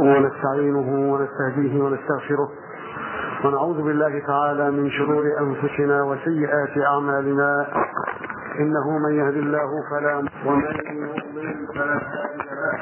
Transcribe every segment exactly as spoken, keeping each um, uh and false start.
ونستعينه ونستهديه ونستغفره ونعوذ بالله تعالى من شرور أنفسنا وسيئات أعمالنا، إنه من يهد الله فلا ومن يضلل فلا هادي له،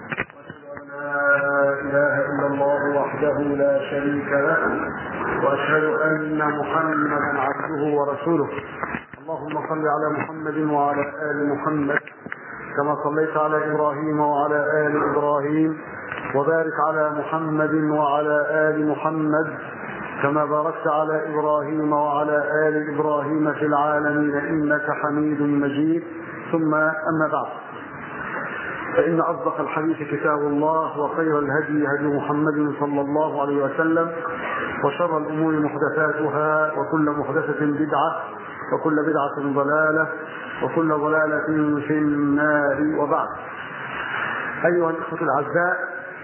وأشهد أن لا إله إلا الله وحده لا شريك له، وأشهد أن محمدا عبده ورسوله. اللهم صل على محمد وعلى آل محمد كما صليت على إبراهيم وعلى آل إبراهيم، وبارك على محمد وعلى آل محمد كما باركت على إبراهيم وعلى آل إبراهيم في العالمين إنك حميد مجيد. ثم أما بعد، فإن أصدق الحديث كتاب الله، وخير الهدي هدي محمد صلى الله عليه وسلم، وشر الأمور محدثاتها، وكل محدثة بدعة، وكل بدعة ضلالة، وكل ضلالة في النار. وبعد، أيها الإخوة الأعزاء،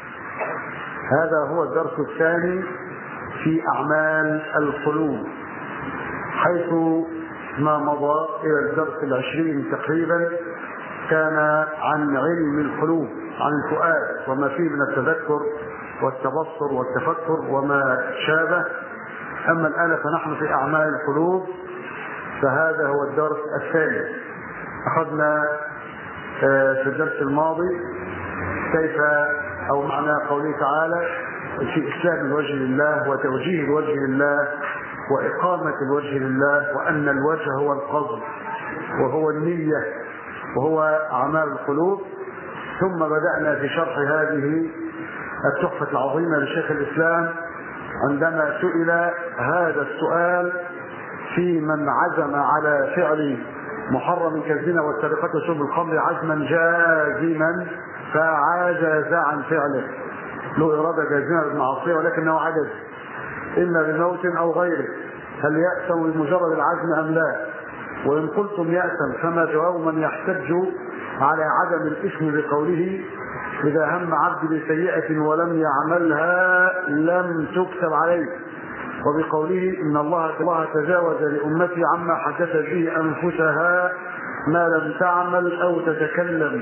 هذا هو الدرس الثاني في أعمال القلوب، حيث ما مضى إلى الدرس العشرين تقريبا كان عن علم القلوب، عن الفؤاد وما فيه من التذكر والتبصر والتفكر وما شابه. أما الآن فنحن في أعمال القلوب، فهذا هو الدرس الثاني. أخذنا في الدرس الماضي كيف أو معنى قوله تعالى في إسلام الوجه لله، وتوجيه الوجه لله، وإقامة الوجه لله، وأن الوجه هو القصد وهو النية وهو أعمال القلوب. ثم بدأنا في شرح هذه التحفة العظيمة لشيخ الإسلام عندما سئل هذا السؤال في من عزم على فعل محرم كالزنا والسرقة وشرب الخمر عزما جازما فعجز عن فعله، له إرادة جازمة بالمعصية ولكنه عجز إما بموت أو غيره، هل يأثم بمجرد العزم أم لا؟ وإن قلتم يأثم فما جواب من يحتج على عدم الإثم بقوله إذا هم عبد بسيئة ولم يعملها لم تكتب عليه، وبقوله إن الله الله تجاوز لأمتي عما حدثت به أنفسها ما لم تعمل أو تتكلم.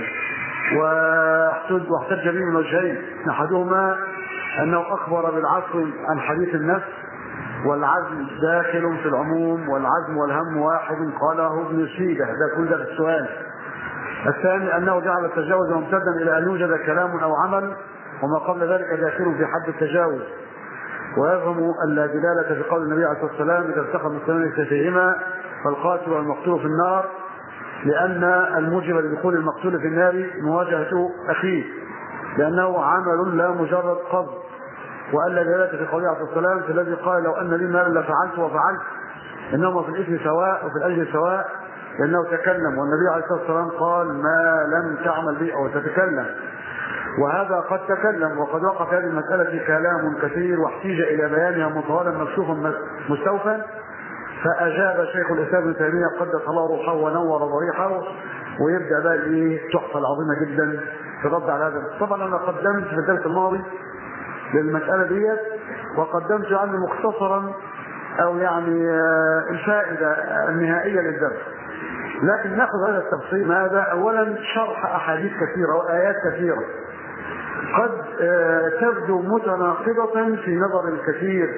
واحتج به من وجهين، أحدهما أنه أخبر بالعفو عن حديث النفس، والعزم داخل في العموم، والعزم والهم واحد قاله ابن سيدة، ده كل ده في السؤال. الثاني أنه جعل التجاوز ممتدا إلى أن يوجد كلام أو عمل، وما قبل ذلك داخل في حد التجاوز. ويفهم أن لا دلالة في قول النبي عليه الصلاة والسلام إذا التقى المسلمين سيفيهما فالقاتل والمقتول في النار، لأن الموجب لدخول المقتول في النار مواجهة أخيه، لأنه عمل لا مجرد قصد. وأن لا دلالة في قوله عليه الصلاة والسلام في الذي قال لو أن لي مال لفعلت وفعلت، إنهما في الإثم سواء وفي الأجر سواء، لأنه تكلم، والنبي عليه الصلاة والسلام قال ما لم تعمل به أو تتكلم، وهذا قد تكلم. وقد وقع في هذه المسألة كلام كثير واحتيج إلى بيانها مطولا مكشوفا مستوفا، فأجاب شيخ الإسلام ابن تيمية قدس الله روحه ونور ضريحه، ويبدأ بقى التحفة العظيمة جدا في الرد على هذا. طبعا أنا قدمت في الدرس الماضي للمسألة دي، وقدمت عنه مختصرا أو يعني الفائدة النهائية للدرس، لكن نأخذ هذا التفصيل. ماذا؟ أولا شرح أحاديث كثيرة وآيات كثيرة قد تبدو متناقضة في نظر الكثير،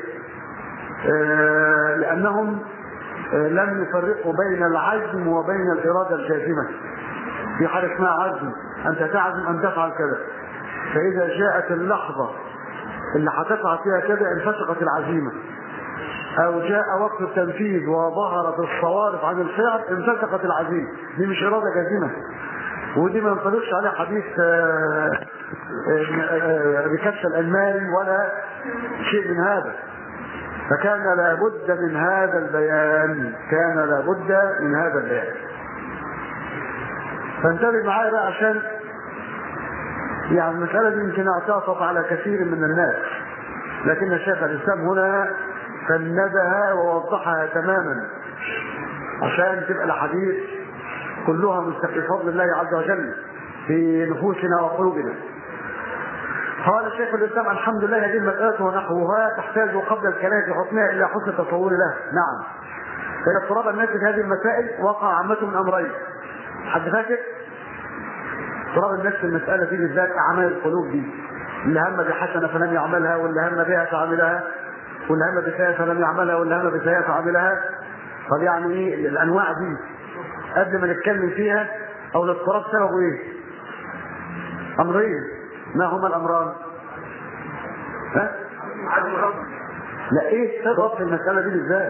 لأنهم لم يفرقوا بين العزم وبين الإرادة الجازمة. في حالة اسمها عزم، أنت تعزم أن تفعل كذا، فإذا جاءت اللحظة اللي هتقع فيها كذا انفسقت العزيمة، أو جاء وقت التنفيذ وظهرت الصوارف عن الفعل انفسقت العزيمة. دي مش إرادة جازمة، ودي ما ينطبقش عليها حديث بكبش الألماني ولا شيء من هذا. فكان لابد من هذا البيان، كان لابد من هذا البيان. فانتبه معايا بقى، عشان يعني المسألة دي يمكن اعتاطت على كثير من الناس، لكن الشيخ الإسلام هنا فندها ووضحها تماما عشان تبقى الحديث كلها مستقيم بفضل الله عز وجل في نفوسنا وقلوبنا. قال الشيخ الإسلام الحمد لله هذه المسألة ونحوها تحتاج قبل الكلام في حكمها إلى حسن التصور له. نعم، فإن اضطراب الناس في هذه المسائل وقع عامة من أمرين. حد فاكر؟ اضطراب الناس في المسألة دي بالذات أعمال القلوب دي اللي هم بحسنة فلم يعملها، واللي هم بها فعملها، واللي هم بسيئة فلم يعملها، واللي هم بسيئة فعملها. طب يعني ايه الانواع دي قبل ما نتكلم فيها؟ او الاضطراب سببه ايه؟ امرين. ما هما الامران؟ ها؟ لا ايه سبب في المسألة دي بالذات؟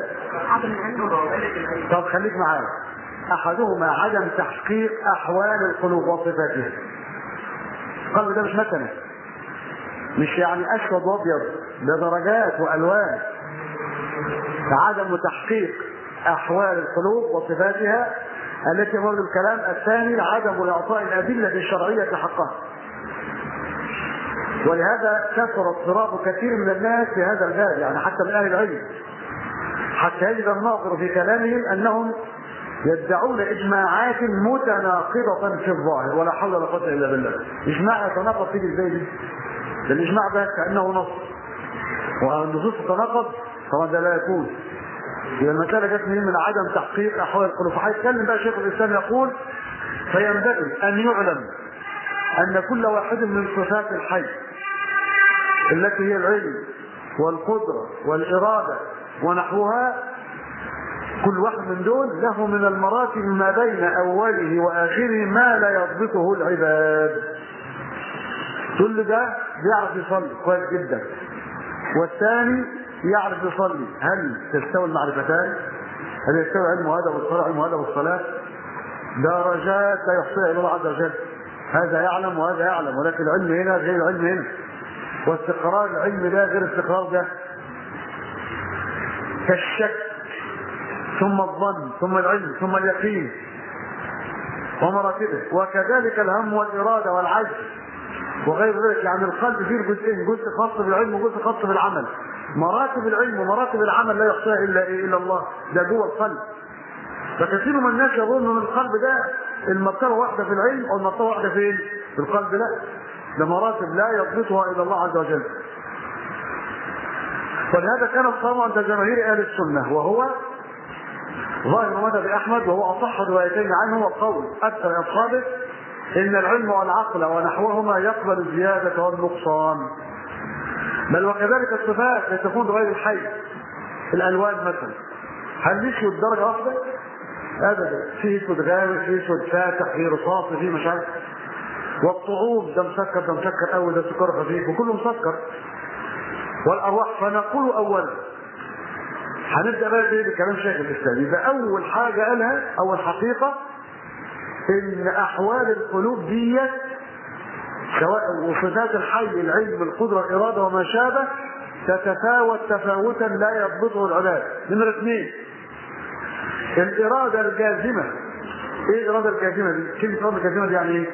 طب خليك معايا. احدهما عدم تحقيق احوال القلوب وصفاتها. القلب ده مش مكنه، مش يعني اسود وابيض، ده درجات والوان. عدم تحقيق احوال القلوب وصفاتها التي مرد الكلام. الثاني عدم اعطاء الادله الشرعيه حقها. ولهذا كثر اضطراب كثير من الناس في هذا الباب، يعني حتى من اهل العلم، حتى يجد الناظر في كلامهم انهم يدعون اجماعات متناقضه في الظاهر، ولا حول ولا قوه الا بالله. اجماع يتناقض فيه ازاي دي؟ ده الاجماع ده كانه نص، والنصوص تتناقض طبعا ده لا يكون. اذا المساله جت من عدم تحقيق احوال القلوب. فهيتكلم بقى شيخ الاسلام يقول: فينبغي ان يعلم ان كل واحد من صفات الحي التي هي العلم والقدره والاراده ونحوها، كل واحد من دول له من المراتب ما بين اوله واخره ما لا يضبطه العباد. كل ده بيعرف يصلي كويس جدا، والثاني يعرف يصلي. هل تستوي المعرفتان؟ هل يستوي علم هذا والصلاة علم هذا والصلاة؟ درجات لا يحصيها الا الله عز وجل. هذا يعلم وهذا يعلم، ولكن العلم هنا غير العلم هنا، واستقرار العلم ده غير استقرار ده. كالشك ثم الظن ثم العلم ثم اليقين ومراتبه، وكذلك الهم والإرادة والعجز وغير ذلك. يعني القلب فيه جزئين، جزء خاص بالعلم وجزء خاص بالعمل. مراتب العلم ومراتب العمل لا يحصيها الا ايه؟ الا الله. ده جوه القلب. فكثير من الناس يظن ان القلب ده المرتبه واحده في العلم او المرتبه واحده فين؟ في القلب. لا، ده مراتب لا يضبطها الا الله عز وجل. ولهذا كان الصواب عند جماهير اهل السنه، وهو ظاهر مذهب احمد وهو اصح روايتين عنه، وقول اكثر اصحابه ان العلم والعقل ونحوهما يقبل الزياده والنقصان. بل وكذلك الصفات التي تكون بغير الحي، الالوان مثلا، هل يسود درجه واحده؟ ابدا، فيه اسود غامق، فيه اسود فاتح، فيه رصاصي، فيه مش عارف. والطعوم ده مسكر، ده مسكر قوي، ده سكر خفيف، وكله مسكر. والارواح فنقول اولا، هنبدا بقى ايه بكلام شيخ الاسلام. يبقى اول حاجه قالها، اول حقيقه، ان احوال القلوب دي سواء وصفات الحي، العلم، القدره، الاراده وما شابه، تتفاوت تفاوتا لا يضبطه العباد. نمره اثنين، الاراده الجازمه. ايه الاراده الجازمه دي؟ كلمه الاراده الجازمه دي يعني ايه؟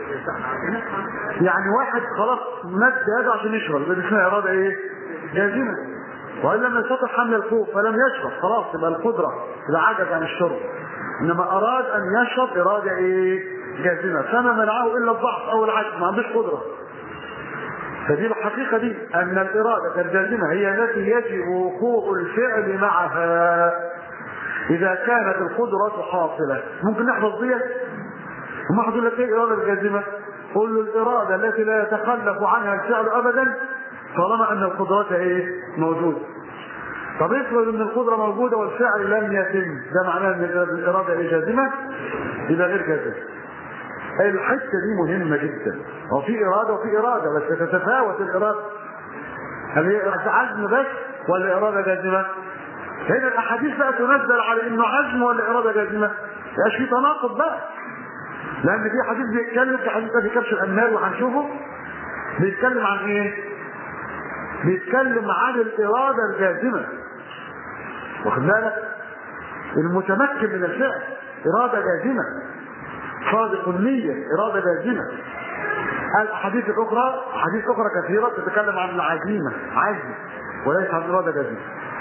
يعني واحد خلاص مد يده عشان يشرب، ده اسمها اراده ايه؟ جازمه. وان لم يستطع حمل الخوف فلم يشرب، خلاص يبقى القدره، يبقى عجز عن الشرب. انما اراد ان يشرب اراده ايه؟ جازمه. فما منعه الا الضعف او العجز، ما عندوش قدره. فدي الحقيقه دي، ان الاراده الجازمه هي التي يجب وقوع الفعل معها اذا كانت القدره حاصله. ممكن نحفظ دي؟ وما حد يقول لك ايه الاراده الجازمه؟ قل له الاراده التي لا يتخلف عنها الفعل ابدا طالما ان القدرات ايه؟ موجوده. طب افرض ان القدره موجوده والفعل لم يتم، ده معناه ان الاراده ايه؟ جازمه؟ يبقى غير جازمه. الحته دي مهمه جدا. هو في اراده وفي اراده، بس تتفاوت الاراده. هل هي عزم بس ولا اراده جازمه؟ هنا الاحاديث بقى تنزل على انه عزم ولا اراده جازمه. مبقاش في تناقض بقى، لان في حديث بيتكلم، في حديث في كبش الانمال وهنشوفه، بيتكلم عن ايه؟ بيتكلم عن الاراده الجازمه. واخد بالك؟ المتمكن من الفعل اراده جازمه، صادق النيه اراده جازمه. الاحاديث الاخرى، احاديث اخرى كثيره تتكلم عن العزيمه، عزم، وليس عن اراده جازمه.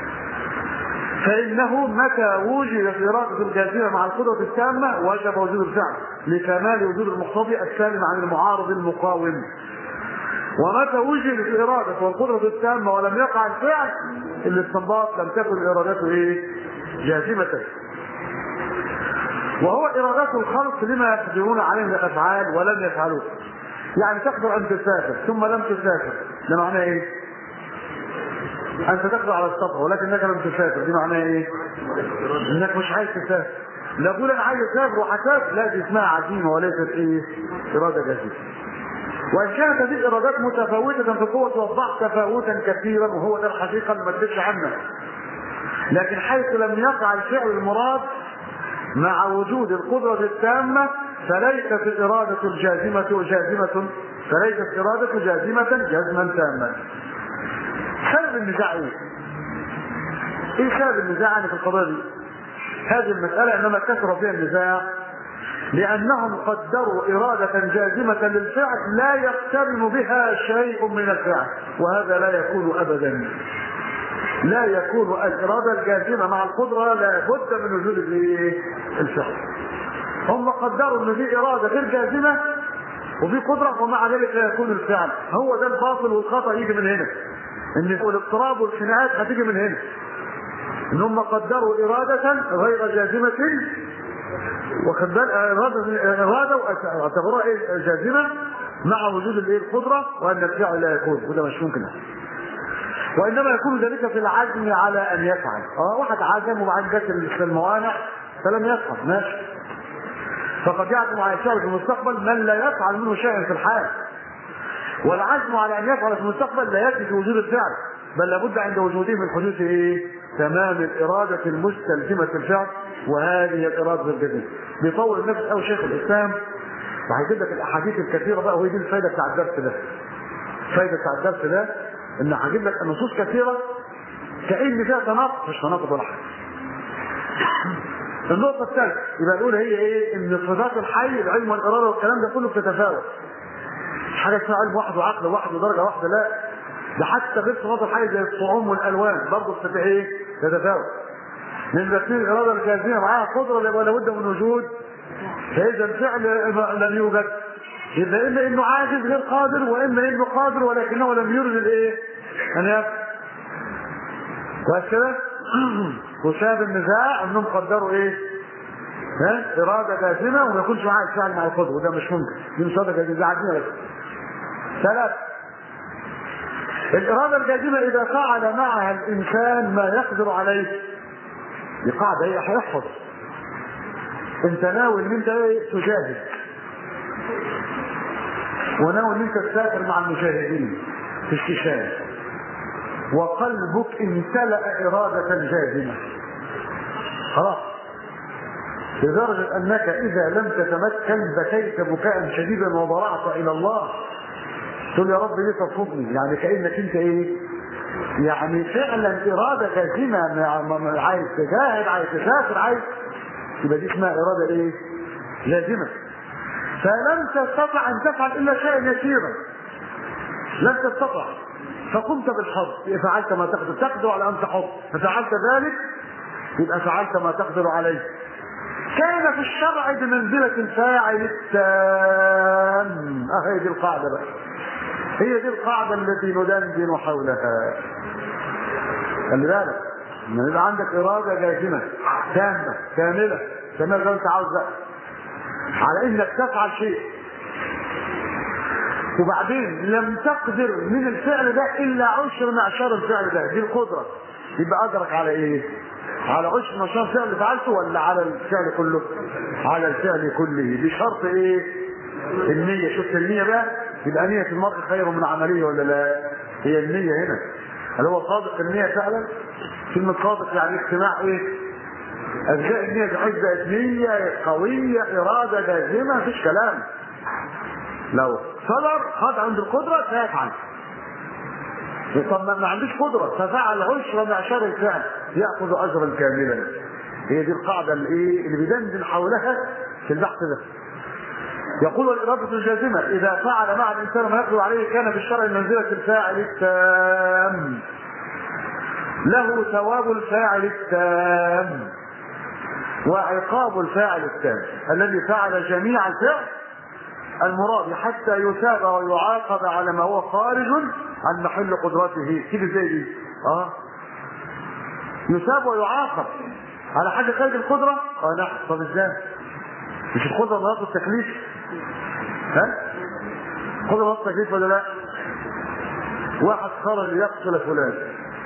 فانه متى وجدت اراده الجازمه مع القدره التامه وجب وجود الفعل لكمال وجود المقتضي السالم عن المعارض المقاوم. ومتى وجدت الاراده والقدره التامه ولم يقع الفعل، الاستنباط لم تكن ارادته ايه؟ جازمه. وهو ارادات الخلق لما يقدرون عليه من الافعال ولم يفعلوه. يعني تقدر ان تسافر ثم لم تسافر، ده معناه ايه؟ انت تقدر على السفر ولكنك لم تسافر، دي معناها ايه؟ انك مش عايز تسافر. لا اقول انا عايز اسافر وهسافر، لا دي اسمها عزيمه وليست ايه؟ اراده جازمه. وان كانت هذه الارادات متفاوته في القوه والضعف تفاوتا كثيرا، وهو ده الحقيقه اللي ما تدريش عنها، لكن حيث لم يقع الفعل المراد مع وجود القدره التامه فليست الاراده الجازمه جازمه فليست اراده جازمه جزما تاما. سبب النزاع ايه؟ ايه سبب النزاع في القضيه دي؟ هذه المساله انما كثر فيها النزاع لانهم قدروا اراده جازمه للفعل لا يقترن بها شيء من الفعل، وهذا لا يكون ابدا. لا يكون الاراده الجازمه مع القدره لابد من وجود الفعل. هم قدروا ان في اراده غير جازمه وفي قدره ومع ذلك لا يكون الفعل. هو ده الباطل والخطا يجي من هنا، ان الاضطراب والخناقات هتيجي من هنا، ان هم قدروا اراده غير جازمه واخد بالك اراده اراده واعتبروها ايه جازمه مع وجود الايه القدره، وان الفعل لا يكون، وده مش ممكن. وانما يكون ذلك في العزم على ان يفعل. اه واحد عزم وبعدين جت الموانع فلم يفعل، ماشي. فقد يعزم على الفعل في المستقبل من لا يفعل منه شيئا في الحال. والعزم على ان يفعل في المستقبل لا يكفي في وجود الفعل، بل لابد عند وجوده من حدوث ايه؟ تمام الاراده المستلزمه الفعل، وهذه الاراده الجديده. بيطول النفس قوي شيخ الاسلام وهيجيب لك الاحاديث الكثيره بقى، وهي دي الفائده بتاع الدرس ده. الفائده بتاع الدرس ده ان هجيب لك نصوص كثيره كأن فيها تناقض، مش تناقض ولا حاجه. النقطه الثالثه يبقى الاولى هي ايه؟ ان صفات الحي العلم والاراده والكلام ده كله بتتفاوت. مش حاجه اسمها علم واحد وعقل واحد ودرجه واحده، لا، ده حتى غير صفات الحي زي الطعوم والالوان برضه بتبقى ايه؟ تتفاوت. لان الاثنين الاراده الجازمه معاها قدره يبقى لابد من وجود، فاذا الفعل لم يوجد يبقى اما انه عاجز غير قادر، واما انه قادر ولكنه لم يرد الايه؟ ان يفعل. كويس كده؟ وسبب النزاع انهم قدروا ايه؟ ها؟ اراده جازمه وما يكونش معاه الفعل مع القدره، وده مش ممكن. دي مش اراده جازمه عاديه بس. ثلاثة، الاراده الجازمه اذا فعل معها الانسان ما يقدر عليه، دي قاعده هي هيحفظ. انت ناوي ان انت ايه؟ تجاهد، وناوي ان انت تسافر مع المجاهدين في استشهاد، وقلبك امتلأ إرادة جازمة خلاص، لدرجة أنك إذا لم تتمكن بكيت بكاء شديدا وضرعت إلى الله، تقول يا رب ليه ترفضني؟ يعني كأنك أنت إيه؟ يعني فعلا إرادة جازمة، عايز تجاهد، عايز تسافر، عايز، يبقى دي اسمها إرادة إيه؟ جازمة. فلم تستطع أن تفعل إلا شيئا يسيرا، لم تستطع، فقمت بالحظ، فعلت ما تقدر، تقدر على ان تحظ، ففعلت ذلك يبقى فعلت ما تقدر عليه. كان في الشرع بمنزله الفاعل التام. اه هي دي القاعده بقى، هي دي القاعده التي ندندن حولها. خلي بالك ان يبقى عندك اراده جازمه تامه كامله كما لو انت عاوز بقى على انك تفعل شيء، وبعدين لم تقدر من الفعل ده الا عشر معشار الفعل ده، دي القدره، يبقى ادرك على ايه؟ على عشر معشار الفعل فعلته ولا على الفعل كله؟ على الفعل كله، بشرط ايه؟ النيه. شفت النيه بقى؟ يبقى نيه المرء خير من عمليه ولا لا؟ هي النيه هنا، هل هو صادق النيه فعلا؟ كلمه صادق يعني اجتماع ايه؟ اجزاء النيه بحيث بقت نيه قويه اراده جازمه، مفيش كلام. لو صبر خد عند القدرة سيفعل، طب ما عندوش قدرة ففعل عشر معشار الفعل يأخذ أجرا كاملا. هي دي القاعدة اللي ايه؟ اللي بيدندن حولها في البحث ده. يقول الإرادة الجازمة إذا فعل مع الإنسان ما يقدر عليه كان في الشرع منزلة الفاعل التام، له ثواب الفاعل التام وعقاب الفاعل التام الذي فعل جميع الفعل المراد حتى يثاب ويعاقب على ما هو خارج عن محل قدرته. كده زي دي اه يثاب ويعاقب على حاجه خارج القدره. اه نعم. طب ازاي؟ مش القدره مرات التكليف؟ ها خذ الوقت كيف ولا لا؟ واحد خرج يقتل فلان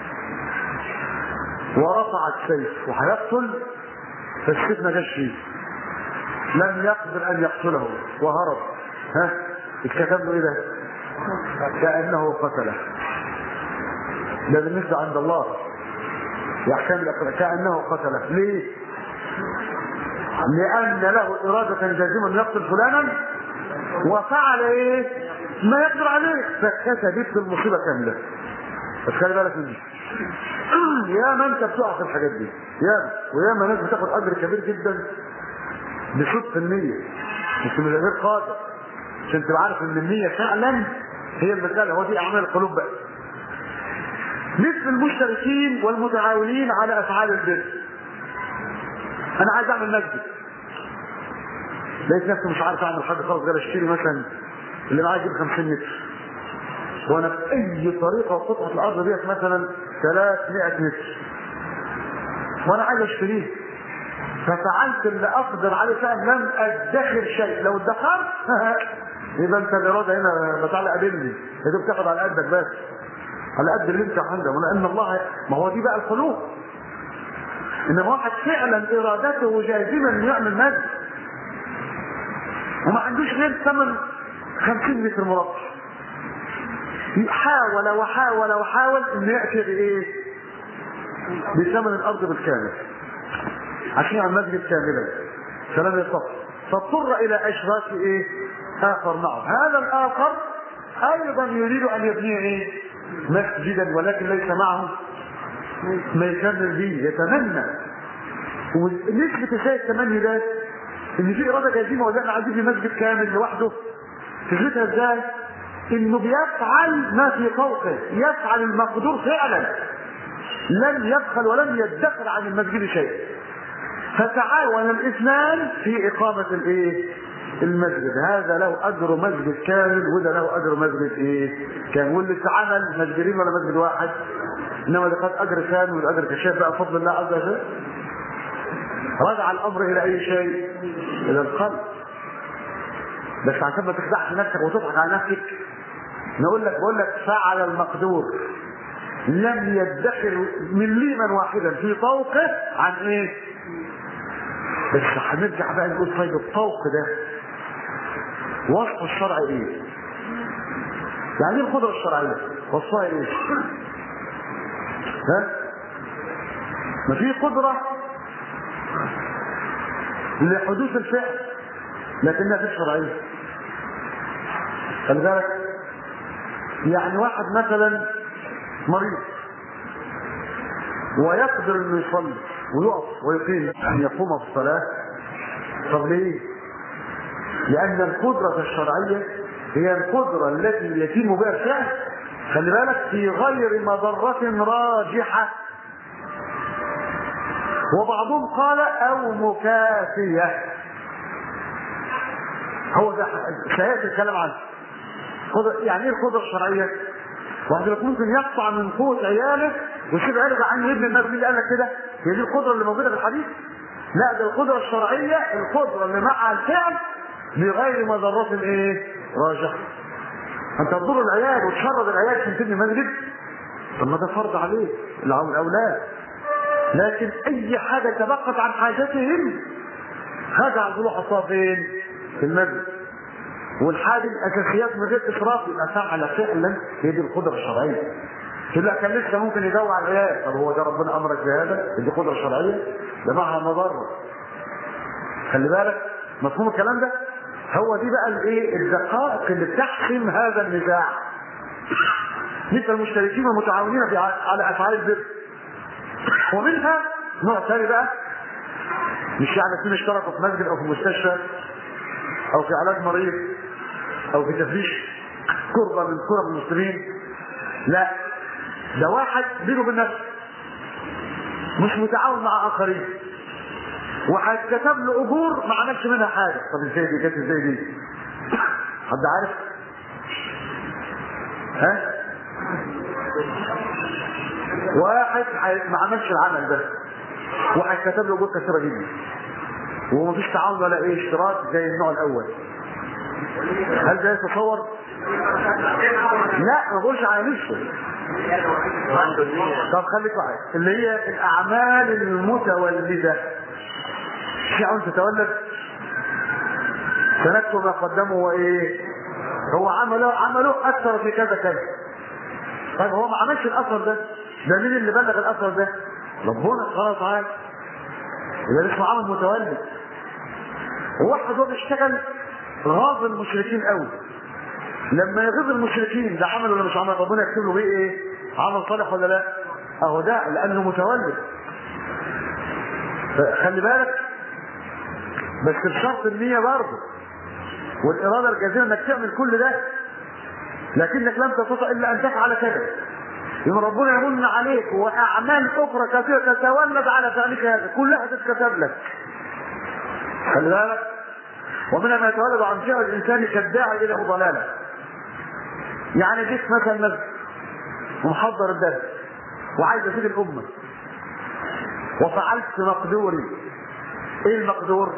ورفع السيف وهيقتل، فالسيف ما جاش فيه، لم يقدر ان يقتله وهرب، ها اتكتب له ايه ده؟ كانه قتله. ده بالنسبه عند الله يحكم لك كانه قتله. ليه؟ لان له اراده جازمه ان يقتل فلانا وفعل ايه؟ ما يقدر عليه، فكتبت المصيبه كامله. بس خلي بالك مني، يا ما انت بتقع في الحاجات دي، يا ويا ما ناس بتاخد اجر كبير جدا بصدق النيه، مش من غير قادر، عشان تبقى عارف ان النيه فعلا هي المساله. هو دي اعمال القلوب بقى. مثل المشتركين والمتعاونين على افعال البر. انا عايز اعمل مسجد، لقيت نفسي مش عارف اعمل حاجه خالص غير اشتري مثلا اللي معايا يجيب خمسين متر، وانا باي طريقه قطعه الارض ديت مثلا ثلاثمائة متر وانا عايز اشتريه، ففعلت اللي اقدر عليه فعلا، لم ادخر شيء. لو ادخرت يبقى انت الاراده هنا بتعلق قابلني، انت بتاخد على قدك بس، على قد اللي انت عندك، ولان الله ما هو دي بقى القلوب. انما واحد فعلا ارادته جازمه انه يعمل مسجد وما عندوش غير ثمن خمسين متر مربع، حاول وحاول وحاول انه ياتي بايه؟ بثمن الارض بالكامل عشان يعمل مسجد كاملا، فلم يستطع، فاضطر الى اشراك ايه؟ اخر معه. هذا الاخر ايضا يريد ان يبني ايه؟ مسجدا، ولكن ليس معه ما يكمل به، يتمنى. ونسبة ازاي التمني ده؟ ان في اراده جازمه وده احنا عايزين مسجد كامل لوحده. تثبتها ازاي؟ انه بيفعل ما في فوقه، يفعل المقدور فعلا، لم يبخل ولم يدخر عن المسجد شيء، فتعاون الاثنان في اقامه الايه؟ المسجد. هذا له اجر مسجد كامل وده له اجر مسجد ايه؟ كامل. واللي اتعمل مسجدين ولا مسجد واحد، انما ده خد اجر كامل والاجر كشاف بقى بفضل الله عز وجل. رجع الامر الى اي شيء؟ الى القلب. بس عشان ما تخدعش نفسك وتضحك على نفسك، نقول لك بقول لك فعل المقدور، لم يدخر مليما واحدا في طوقه عن ايه؟ بس هنرجع بقى نقول طيب الطوق ده وصف الشرع ايه؟ يعني ايه القدره الشرعيه؟ وصفها ايه؟ ها؟ ما في قدره لحدوث الفعل لكنها غير شرعيه. خلي بالك، يعني واحد مثلا مريض ويقدر انه يصلي ويقف ويقيم ان يقوم في الصلاه. طب ليه؟ لان القدره الشرعيه هي القدره التي يتم بها الفعل، خلي بالك، في غير مضره راجحه، وبعضهم قال او مكافيه. هو ده سياتي الكلام عنه. يعني ايه القدره الشرعيه؟ واحد ممكن يقطع من قوه عياله ويسيب عياله عنه يبني الناس. مين اللي قال لك كده؟ هي دي القدره اللي موجوده في الحديث؟ لا، ده القدره الشرعيه القدره اللي مع الفعل بغير مضرات ايه؟ راجحه. انت تضر العيال وتشرد العيال عشان تبني مسجد؟ طب ما ده فرض عليه الاولاد. لكن اي حاجه تبقت عن حاجتهم خدع ضلوع حطها فين؟ في المسجد. والحاجه الاساسيات من غير اسراف يبقى فعل فعلا. هي دي القدره الشرعيه. لا كان لسه ممكن يجوع على العيال، طب هو ده ربنا امرك بهذا؟ دي قدره شرعيه؟ ده معها مضره. خلي بالك مفهوم الكلام ده؟ هو دي بقى الايه؟ الدقائق اللي بتحسم هذا النزاع. مثل المشتركين والمتعاونين على افعال البر. ومنها نوع ثاني بقى، مش يعني اثنين اشتركوا في مسجد او في مستشفى او في علاج مريض او في تفريش كربه من كرب المسلمين، لا، ده واحد بينه وبين نفسه مش متعاون مع اخرين، وهيتكتب له اجور ما عملش منها حاجه. طب ازاي دي؟ جت ازاي دي؟ حد عارف؟ ها؟ واحد ما عملش العمل ده وهيتكتب له اجور كثيره جدا، ومفيش تعاون ولا ايه اشتراك زي النوع الاول. هل ده يتصور؟ لا ما بقولش على نفسه. طب خليك معايا، اللي هي الاعمال المتولده في عاوز تتولد سنكتب ما قدمه وايه هو عمله عمله اثر في كذا كذا. طيب هو ما عملش الاثر ده، ده مين اللي بلغ الاثر ده؟ ربنا خلاص عاد. يبقى اسمه عمل متولد. وواحد هو بيشتغل غاض المشركين قوي، لما يغيظ المشركين ده عمل ولا مش عمل؟ ربنا يكتب له بيه ايه؟ عمل صالح ولا لا؟ اهو ده لانه متولد. خلي بالك بس بشرط النية برضه والاراده الجازمه انك تعمل كل ده، لكنك لم تستطع الا ان تفعل كذا. يوم ربنا يمن عليك واعمال اخرى كثيره تتولد على فعلك هذا كلها تتكتب لك. خلي بالك. ومنها ما يتولد عن فعل الانسان كالداعي الى ضلاله. يعني جيت مثلا مسجد ومحضر الدرس وعايز افيد الامه وفعلت مقدوري. ايه المقدور؟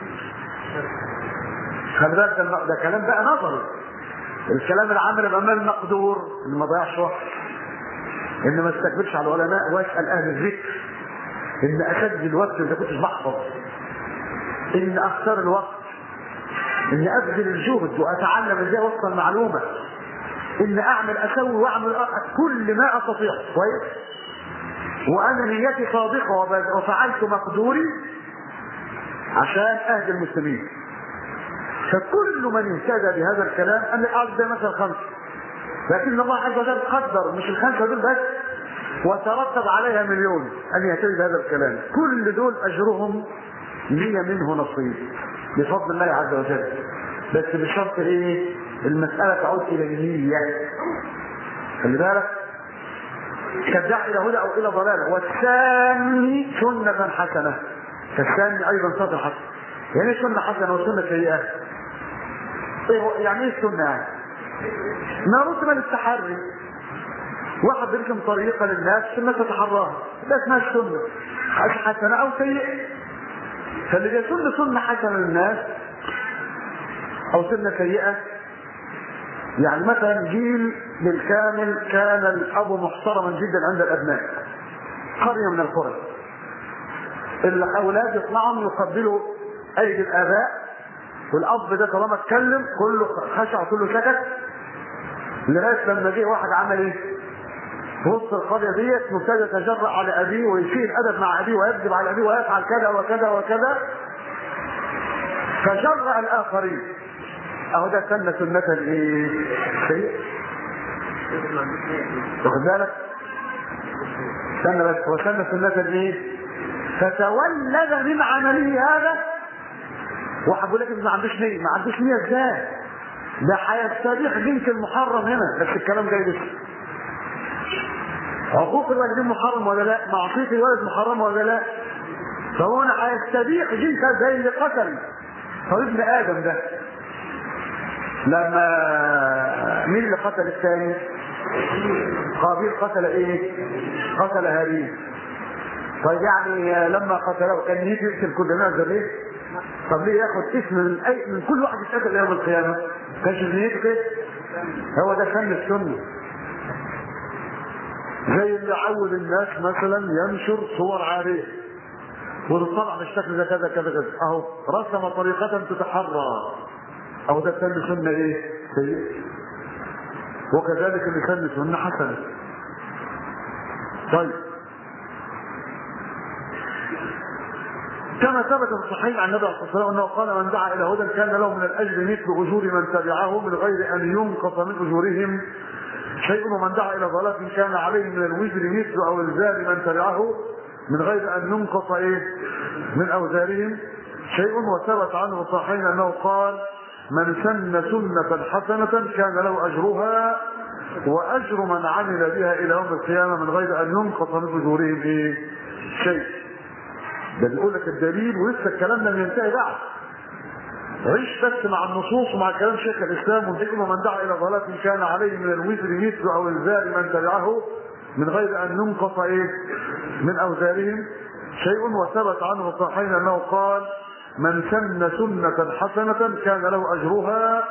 خلي بالك ده كلام بقى نظري. الكلام العام يبقى ما المقدور؟ اللي ما ضيعش وقت، ان ما استكبرش على العلماء واسال اهل الذكر، ان اسد الوقت اللي كنتش بحفظ، ان اختار الوقت، ان ابذل الجهد واتعلم ازاي اوصل معلومه، ان اعمل اسوي واعمل كل ما استطيع كويس، وانا نيتي صادقه وفعلت مقدوري عشان اهدي المسلمين. فكل من اهتدى بهذا الكلام ان الارض ده مثلا خمسه، لكن الله عز وجل قدر مش الخمسه دول بس وترتب عليها مليون ان يهتدي بهذا الكلام، كل دول اجرهم لي منه نصيب بفضل الله عز وجل. بس بشرط ايه؟ المساله تعود الى النيه. خلي بالك كالداعي الى هدى او الى ضلاله. والثاني سنه حسنه، كالثاني ايضا سنه حسنه. يعني ايه سنه حسنه وسنه سيئه؟ إيه يعني ايه السنه؟ يعني ما رتب للتحري. واحد بيرسم طريقه للناس ثم تتحراها، ده اسمها السنه حسنه او سيئه. فاللي بيسن سنه حسنه للناس او سنه سيئه، يعني مثلا جيل بالكامل كان الاب محترما جدا عند الابناء، قريه من القرى، الاولاد يطلعوا يقبلوا ايدي الاباء، والاب ده طالما اتكلم كله خشع كله سكت، لغايه لما جه واحد عمل ايه؟ في وسط القريه ديت وابتدى يتجرأ على ابيه ويسيء الادب مع ابيه ويكذب على ابيه ويفعل كذا وكذا وكذا، فجرأ الاخرين. اهو ده سنه سنه الايه؟ سيئه. واخد بالك؟ سنه بس هو سنه سنه الايه؟ فتولد من عمله هذا. واحد بيقول لك ما عندوش نيه، ما عندوش نيه ازاي؟ ده هيستبيح بنت المحرم هنا، بس الكلام جاي لسه. عقوق الوالدين محرم ولا لا؟ معصيه الولد محرم ولا لا؟ فهو هنا هيستبيح جنسه زي اللي قتل طريق ابن ادم ده. لما مين اللي قتل الثاني؟ قابيل قتل ايه؟ قتل هابيل. طيب يعني لما قتله كان يجي يقتل كل الناس ذريه؟ طب ليه ياخد اسم من اي من كل واحد يتقتل يوم القيامه؟ كانش نيته كده. هو ده فن السنه. زي اللي عود الناس مثلا ينشر صور عاريه وتطلع بالشكل ده كذا كذا كذا، اهو رسم طريقه تتحرى، اهو ده فن سنه ايه؟ سيئه. وكذلك اللي فن سنه حسنه. طيب كما ثبت في الصحيح عن النبي عليه الصلاه والسلام انه قال: من دعا الى هدى كان له من الاجر مثل اجور من تبعه من غير ان ينقص من اجورهم شيء، ومن دعا الى ضلاله كان عليه من الوزر مثل اوزار من تبعه من غير ان ينقص ايه؟ من اوزارهم شيء. وثبت عنه الصحيحين انه قال: من سن سنه حسنه كان له اجرها واجر من عمل بها الى يوم القيامه من غير ان ينقص من اجورهم ايه؟ شيء. ده بيقول لك الدليل ولسه الكلام لم ينتهي بعد. عيش بس مع النصوص ومع كلام شيخ الاسلام والحكم: ومن دعا الى ضلاله كان عليه من الوزر مثل اوزار من تبعه من غير ان ينقص ايه؟ من اوزارهم شيء. وثبت عنه الصحيحين انه قال: من سن سنه حسنه كان له اجرها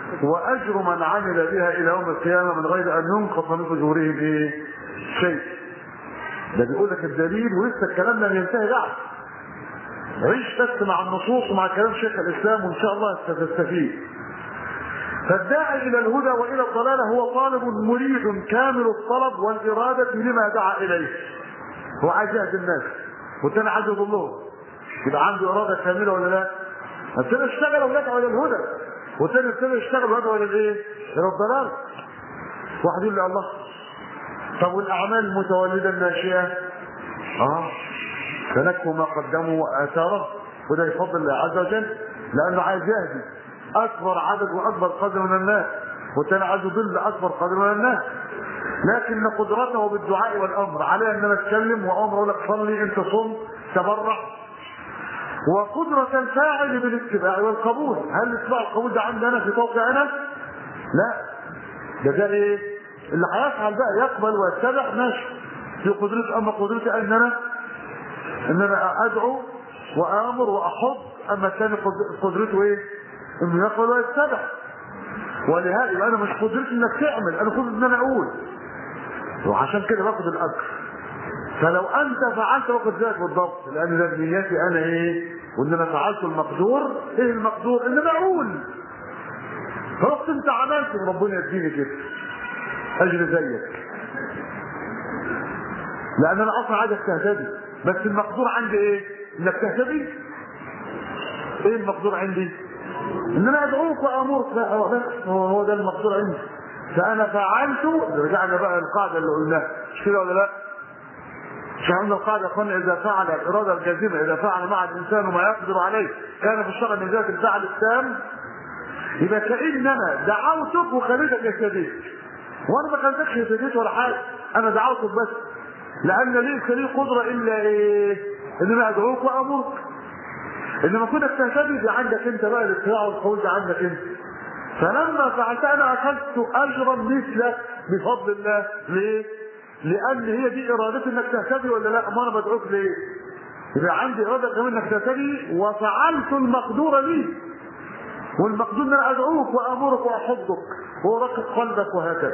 واجر من عمل بها الى يوم القيامه من غير ان ينقص من اجورهم ايه شيء. ده بيقول لك الدليل، ولسه الكلام لم ينتهي بعد. عيش بس مع النصوص ومع كلام شيخ الاسلام وان شاء الله ستستفيد. فالداعي الى الهدى والى الضلاله هو طالب مريد كامل الطلب والاراده لما دعا اليه. هو عايز يهدي الناس والتاني عايز يضلهم، يبقى عنده اراده كامله ولا لا؟ التاني اشتغل ويدعو الى الهدى، والتاني ابتدى يشتغل ويدعو الى الايه؟ الى الضلال. واحد يقول لي الله، طب والاعمال المتولده الناشئه؟ اه فنكفوا ما قدموا واثاره، وده يفضل الله عز وجل لانه عايز يهدي اكبر عدد واكبر قدر من الناس، والثاني عايز يضل اكبر قدر من الناس. لكن قدرته بالدعاء والامر عليه ان انا اتكلم وامر اقول لك صلي انت صم تبرع. وقدرة الفاعل بالاتباع والقبول، هل الاتباع والقبول ده عندي انا في طوقي انا؟ لا، ده ده ايه؟ اللي هيفعل بقى يقبل ويتبع ماشي في قدرتي. اما قدرتي ان انا ان انا ادعو وامر واحض، اما الثاني قدرته ايه؟ انه يقبل ويتبع. ولهذا يبقى انا مش قدرتي انك تعمل، انا قدرتي ان انا اقول، وعشان كده باخد الاجر. فلو انت فعلت باخد ذلك بالضبط، لان ده بنيتي انا ايه؟ وان انا فعلت المقدور. ايه المقدور؟ ان انا اقول. رحت انت عملت وربنا يديني كده اجر زيك، لان انا اصلا عايزك تهتدي. بس المقدور عندي ايه؟ انك تهتدي. ايه المقدور عندي؟ ان انا ادعوك وامرك. لا هو ده المقدور عندي. فانا فعلته. رجعنا بقى القاعده اللي قلناها، مش كده ولا لا؟ مش عندنا القاعده قلنا اذا فعل الاراده الجازمه، اذا فعل مع الانسان ما يقدر عليه كان في الشرع من ذات الفعل التام. يبقى كانما دعوتك وخليتك اهتديت، وانا ما خليتكش اهتديت ولا حاجه، انا دعوتك بس، لان ليس لي قدره الا ايه؟ ان انا ادعوك وامرك. انما كنت تهتدي دي عندك انت بقى، الاتباع والقول ده عندك انت. فلما فعلت انا اخذت اجرا مثلك بفضل الله. ليه؟ لان هي دي ارادتي انك تهتدي ولا لا؟ ما انا بدعوك ليه؟ يبقى عندي اراده كمان انك تهتدي، وفعلت المقدور لي، والمقدور ان انا ادعوك وامرك واحضك وارقق قلبك وهكذا.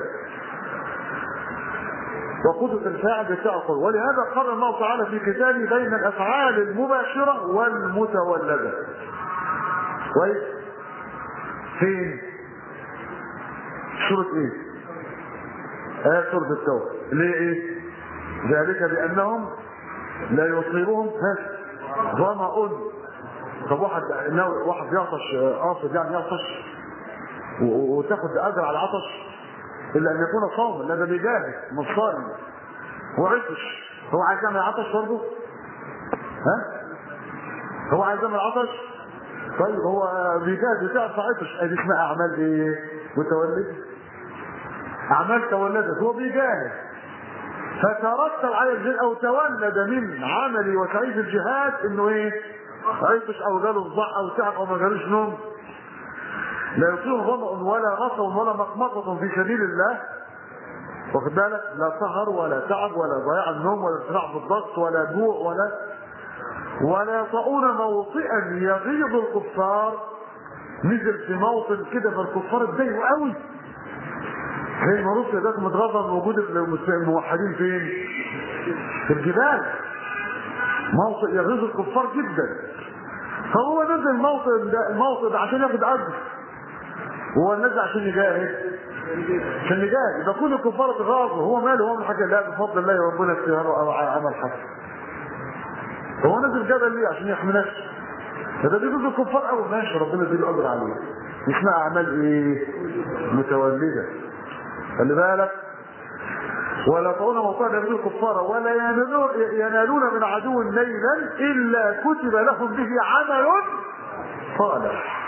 وقدرة الفاعل بتاعه. ولهذا قرر الله تعالى في كتابه بين الافعال المباشره والمتولده. كويس؟ فين؟ سورة ايه؟ آية سورة التوبة اللي هي ايه؟ ذلك بأنهم لا يصيبهم ظمأ. طب واحد واحد يعطش قاصد يعني يعطش وتاخد أجر على العطش إلا أن يكون صوما. لا ده بيجاهد مش صائم وعطش، هو عايز يعمل عطش برضه؟ ها؟ هو عايز يعمل عطش؟ طيب هو بيجاهد وتعرف عطش، ادي اسمها اعمال ايه؟ متولده. اعمال تولدت، هو بيجاهد فترتب على الجهاد او تولد من عملي وسعي في الجهاد انه ايه؟ عطش او جاله صداع او تعب او ما جالوش نوم. لا يصيب ظمأ ولا غصب ولا مقمطة في سبيل الله، واخد بالك؟ لا سهر ولا تعب ولا ضياع النوم ولا ارتفاع في الضغط ولا جوع ولا ولا يطؤون موطئا يغيظ الكفار. نزل في موطن كده فالكفار اتضايقوا قوي، زي ما روسيا ذات متغاظه موجود الموحدين فين؟ في الجبال. موطئ يغيظ الكفار جدا، فهو نزل الموطن ده الموطن ده عشان ياخد اجر، هو نزل عشان يجاهد عشان يجاهد. يبقى كل الكفار اتغاظوا، هو ماله؟ هو من حاجه؟ لا بفضل الله ربنا اختياره او عمل حسن. هو نزل جبل ليه؟ عشان يحمي نفسه. فده بيجوز الكفار قوي، ماشي ربنا يديله اجر عليه. اسمها اعمال ايه؟ متولده. خلي بالك. ولا يطؤون موطئا يغيظ الكفار ولا ينالون من عدو نيلا الا كتب لهم به عمل صالح.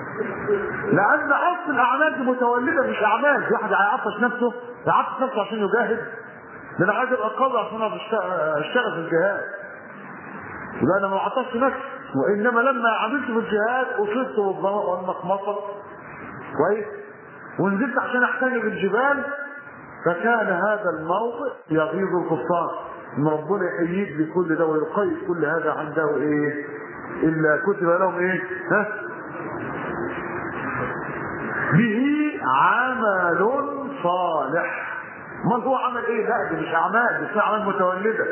لان اصل الاعمال دي متولده مش اعمال. في واحد هيعطش نفسه يعطش نفسه عشان يجاهد، ده انا عايز ابقى قاضي عشان اشتغل في الجهاد، يبقى انا ما عطشت نفسي. وانما لما عملت في الجهاد اصبت بالظمأ والمخمصه كويس، ونزلت عشان احتاج الجبال، فكان هذا الموقف يغيظ الكفار. ان ربنا يحييك بكل ده ويقيد كل هذا عنده ايه؟ الا كتب لهم ايه؟ ها؟ به عمل صالح. ما هو عمل ايه؟ لا دي مش اعمال، دي اسمها اعمال متولده.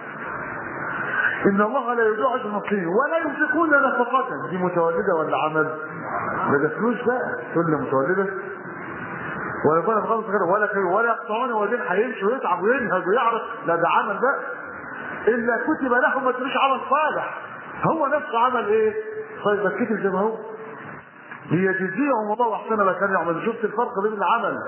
ان الله لا يضيع اجر المحسنين ولا ينفقون نفقه، دي متولده ولا عمل؟ ده فلوس بقى كل متولده. ولا يكون خالص كده ولا كده ولا يقطعون وبعدين هيمشي ويتعب وينهج ويعرف، لا ده عمل بقى. الا كتب لهم، ما تقولش عمل صالح، هو نفسه عمل ايه؟ طيب ما كتب زي ما هو ليجزيهم الله احسن ما كانوا يعملون. شفت الفرق بين العمل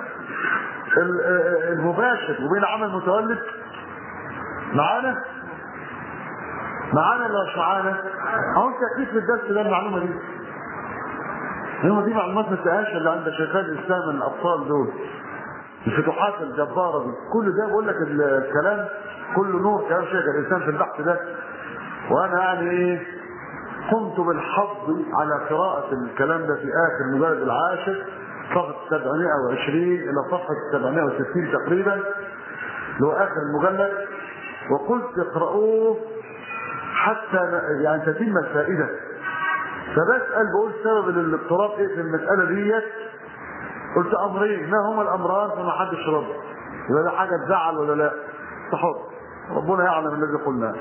المباشر وبين عمل متولد؟ معانا؟ معانا ولا مش معانا؟ اهو انت اكيد في الدرس ده المعلومه دي. هو دي معلومات ما تلاقيهاش اللي عند شيخان الاسلام من الابطال دول. الفتوحات الجباره دي، كل ده بقول لك الكلام كله نور كلام شيخ الاسلام في البحث ده. وانا يعني ايه قمت بالحظ على قراءة الكلام ده في آخر المجلد العاشر صفحة سبعمائة وعشرين إلى صفحة سبعمائة وستين تقريبا، اللي هو آخر المجلد، وقلت اقرأوه حتى يعني تتم الفائدة. فبسأل بقول سبب الاضطراب ايه في المسألة ديت؟ قلت أمرين، ما هما الأمران؟ فما حدش رد. يبقى ده حاجة تزعل ولا لا؟ تحط ربنا يعلم الذي قلناه.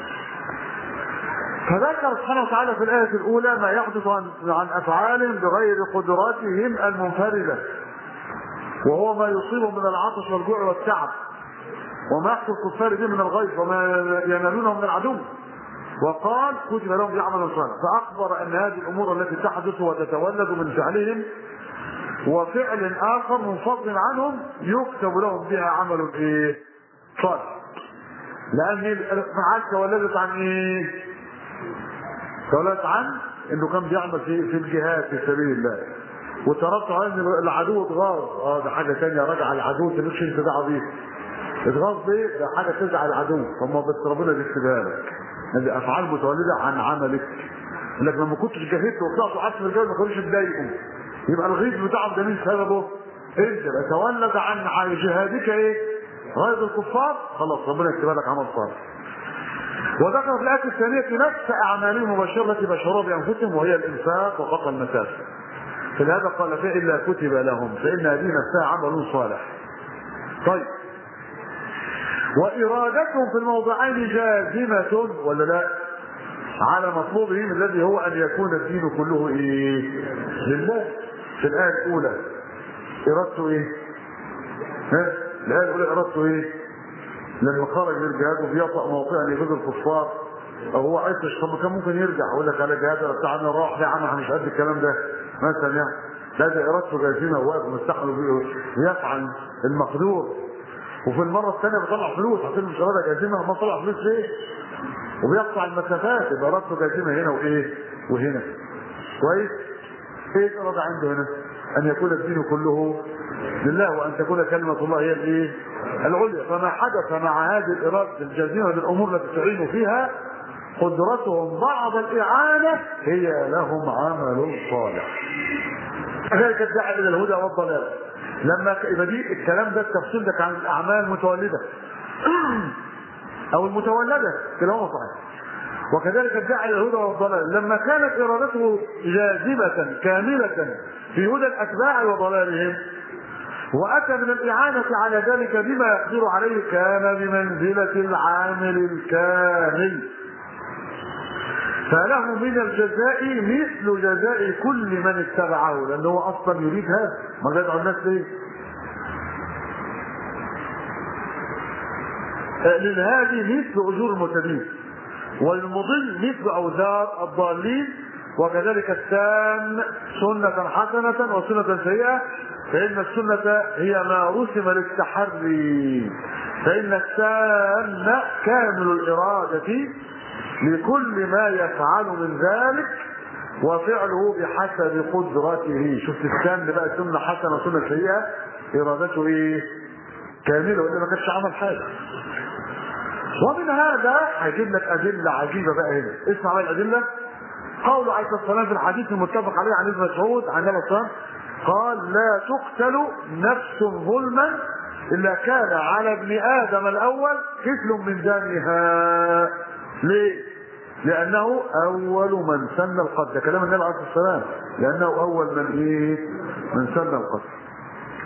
فذكر سبحانه وتعالى في الآية الأولى ما يحدث عن, عن أفعالهم بغير قدراتهم المنفردة، وهو ما يصيبهم من العطش والجوع والتعب، وما يحصل الكفار به من الغيظ، وما ينالونه من العدو. وقال كتب لهم بعمل صالح، فأخبر أن هذه الأمور التي تحدث وتتولد من فعلهم وفعل آخر منفصل عنهم يكتب لهم بها عمل إيه؟ صالح. لأن الأفعال تولدت عن إيه؟ تولدت عن انه كان بيعمل في في الجهاد في سبيل الله، وتربط على ان العدو اتغاظ. اه ده حاجه ثانيه، راجع العدو تمشي انت دعوه بيه. اتغاظ ليه؟ ده حاجه تزعل العدو، فما بس ربنا بيكتبها لك. هذه افعال متولده عن عملك. انك لما كنتش جاهدت وطلعت وقعدت في الجو ما كانوش يتضايقوا، يبقى الغيظ بتاعهم ده مين سببه؟ انت. تولد عن عن جهادك ايه؟ غيظ الكفار، خلاص ربنا يكتبها لك عمل صالح. وذكر في الآية الثانية نفس أعمالهم المباشرة التي بشروها بأنفسهم، وهي الإنفاق وقطع المسافة. فلهذا قال فيه إلا كتب لهم، فإن هذه نفسها عمل صالح. طيب، وإرادتهم في الموضعين جازمة ولا لا؟ على مطلوبهم الذي هو أن يكون الدين كله إيه؟ لله. في الآية الأولى إرادته إيه؟ ها؟ الآية الأولى إرادته إيه؟ لما خرج من الجهاد وبيطأ موقعا يغيظ الكفار، او هو عايز طب كان ممكن يرجع يقول لك على جهاد بتاع انا راح، لا يا عم مش قد الكلام ده مثلا يعني. لا ده ارادته جازمه وواقف مستحمل يفعل المقدور. وفي المره الثانيه بيطلع فلوس، حاطين مش اراده جازمه، ما طلع فلوس ليه؟ وبيقطع المسافات، يبقى ارادته جازمه هنا وايه؟ وهنا. كويس؟ ايه الاراده عنده هنا؟ ان يكون الدين كله لله، وان تكون كلمه الله هي الايه؟ العليا. فما حدث مع هذه الاراده الجازمه بالامور التي تعين فيها قدرتهم بعض الاعانه هي لهم عمل صالح. كذلك الداعي الى الهدى والضلال. لما يبقى دي الكلام ده التفصيل ده عن الاعمال المتولده او المتولده كلاهما صحيح. وكذلك الداعي الى الهدى والضلال لما كانت ارادته جاذبه كامله في هدى الاتباع وضلالهم، واتى من الاعانه على ذلك بما يقدر عليه، كان بمنزله العامل الكامل، فله من الجزاء مثل جزاء كل من اتبعه، لانه هو اصلا يريد هذا. ما يدعو الناس ليه؟ للهادي مثل اجور المهتدين، والمضل مثل اوزار الضالين. وكذلك السان سنة حسنة وسنة سيئة، فإن السنة هي ما رسم للتحري، فإن السان كامل الإرادة لكل ما يفعل من ذلك وفعله بحسب قدرته. شفت السان بقى سنة حسنة وسنة سيئة، إرادته إيه؟ كاملة، وإلا ما كانش عمل حاجة. ومن هذا هيجيب لك أدلة عجيبة بقى هنا. اسمع بقى الأدلة. قول عليه الصلاة والسلام في الحديث المتفق عليه عن ابن مسعود عن النبي صلى الله عليه وسلم قال: لا تقتل نفس ظلما إلا كان على ابن آدم الأول كفل من دمها. ليه؟ لأنه أول من سن القتل. ده كلام النبي عليه الصلاة والسلام، لأنه أول من إيه؟ من سن القتل.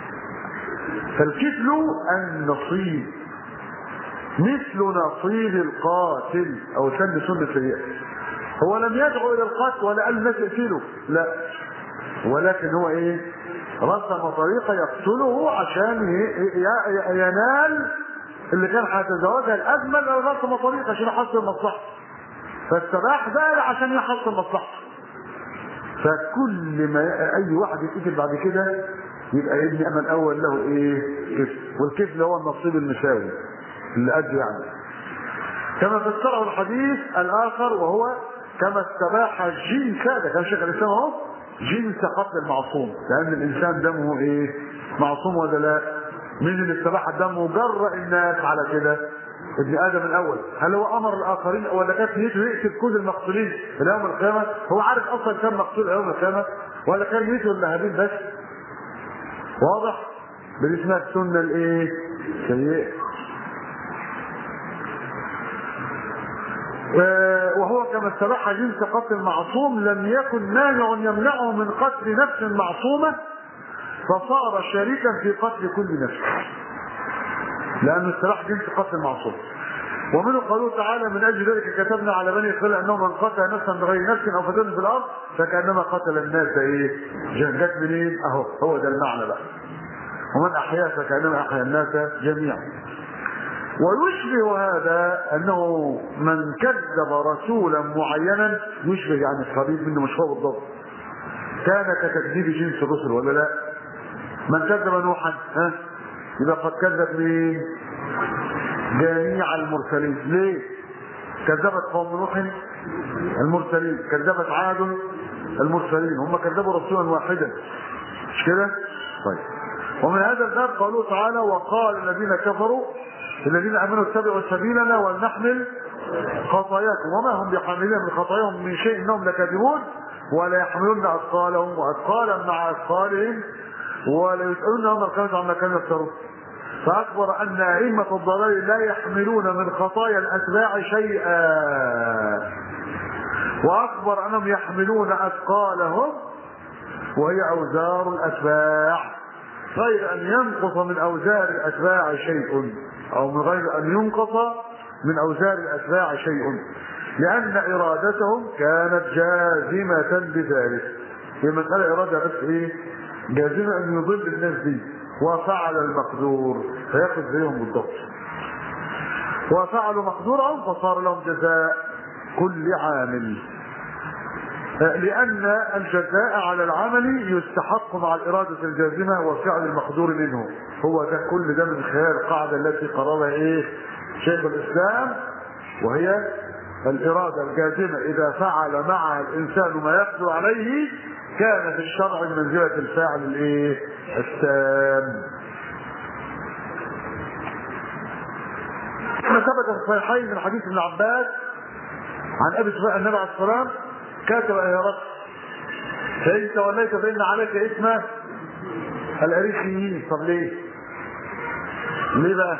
فالكفل النصيب مثل نصيب القاتل او سن سنة سيئة. هو لم يدعو الى القتل ولا قال الناس اقتلوا، لا، ولكن هو ايه؟ رسم طريقة يقتله عشان ينال اللي كان هيتزوجها الاجمل، رسم طريقة عشان يحصل مصلحته، فاستباح ده عشان يحصل مصلحته. فكل ما اي واحد يتقتل بعد كده يبقى ابن امل اول له ايه؟ كفل، والكفل هو النصيب المساوي اللي قد يعني، كما فسره الحديث الاخر وهو كما استباح جنس، ده كان شيخ الاسلام اهو، جنس قتل المعصوم، لان الانسان دمه ايه؟ معصوم ولا لا؟ مين اللي استباح دمه جرأ الناس على كده؟ ابن ادم الاول. هل هو امر الاخرين ولا كانت نيته يقتل كل المقتولين في يوم القيامه؟ هو عارف اصلا كم مقتول يوم القيامه؟ ولا كان نيته الا هابيل بس؟ واضح؟ دي اسمها السنه الايه؟ سيئه. وهو كما استباح جنس قتل المعصوم لم يكن مانع يمنعه من قتل نفس معصومه فصار شريكا في قتل كل نفس، لأنه استباح جنس قتل المعصوم. ومنه قوله تعالى من أجل ذلك كتبنا على بني إسرائيل أنه من قتل نفسا بغير نفس أو فساد في الأرض فكأنما قتل الناس إيه؟ جت منين؟ أهو هو ده المعنى بقى. ومن أحيا فكأنما أحيا الناس جميعا. ويشبه هذا أنه من كذب رسولا معينا، يشبه يعني القريب منه مش هو بالضبط، كان كتكذيب جنس الرسل ولا لا؟ من كذب نوحا ها يبقى قد كذب مين؟ جميع المرسلين. ليه؟ كذبت قوم نوح المرسلين، كذبت عاد المرسلين، هم كذبوا رسولا واحدا، مش كده؟ طيب. ومن هذا الباب قوله تعالى وقال الذين كفروا الذين امنوا اتبعوا سبيلنا ولنحمل خطاياكم وما هم بحاملين من خطاياهم من شيء انهم لكاذبون ولا يحملون اثقالهم واثقالا مع اثقالهم ولا يسالون يوم القيامه عما كانوا يفترون. فاخبر ان ائمه الضلال لا يحملون من خطايا الاتباع شيئا، واخبر انهم يحملون اثقالهم وهي اوزار الاتباع غير ان ينقص من اوزار الاتباع شيء، او من غير ان ينقص من اوزار الاتباع شيء، لان ارادتهم كانت جازمه بذلك. هي مساله اراده بس ايه؟ جازمه ان يضل الناس دي، وفعل المقدور فياخذ زيهم بالضبط. وفعلوا مقدورهم فصار لهم جزاء كل عامل، لأن الجزاء على العمل يستحق مع الإرادة الجازمة وفعل المقدور منه. هو ده كل ده من خلال القاعدة التي قررها إيه؟ شيخ الإسلام، وهي الإرادة الجازمة إذا فعل معها الإنسان ما يقدر عليه كان في الشرع منزلة الفاعل الإيه؟ التام. كما ثبت في الصحيحين من حديث ابن عباس عن أبي سفيان النبي عليه الصلاة والسلام كاتب يا رب فإن توليت فإن عليك اسم الأريحيين. طب ليه؟ ليه بقى؟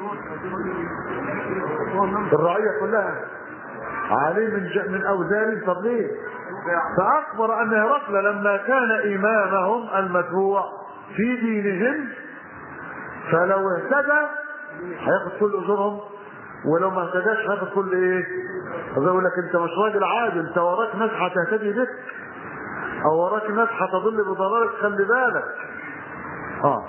الرعية كلها عليه من من أوزار. طب ليه؟ فأخبر أن هرقل لما كان إمامهم المتبوع في دينهم فلو اهتدى هياخد كل أجورهم، ولو ما اهتداش هياخد كل ايه؟ يقول لك انت مش راجل عادل، انت وراك ناس هتهتدي بك او وراك ناس هتضل بضلالك، خلي بالك. اه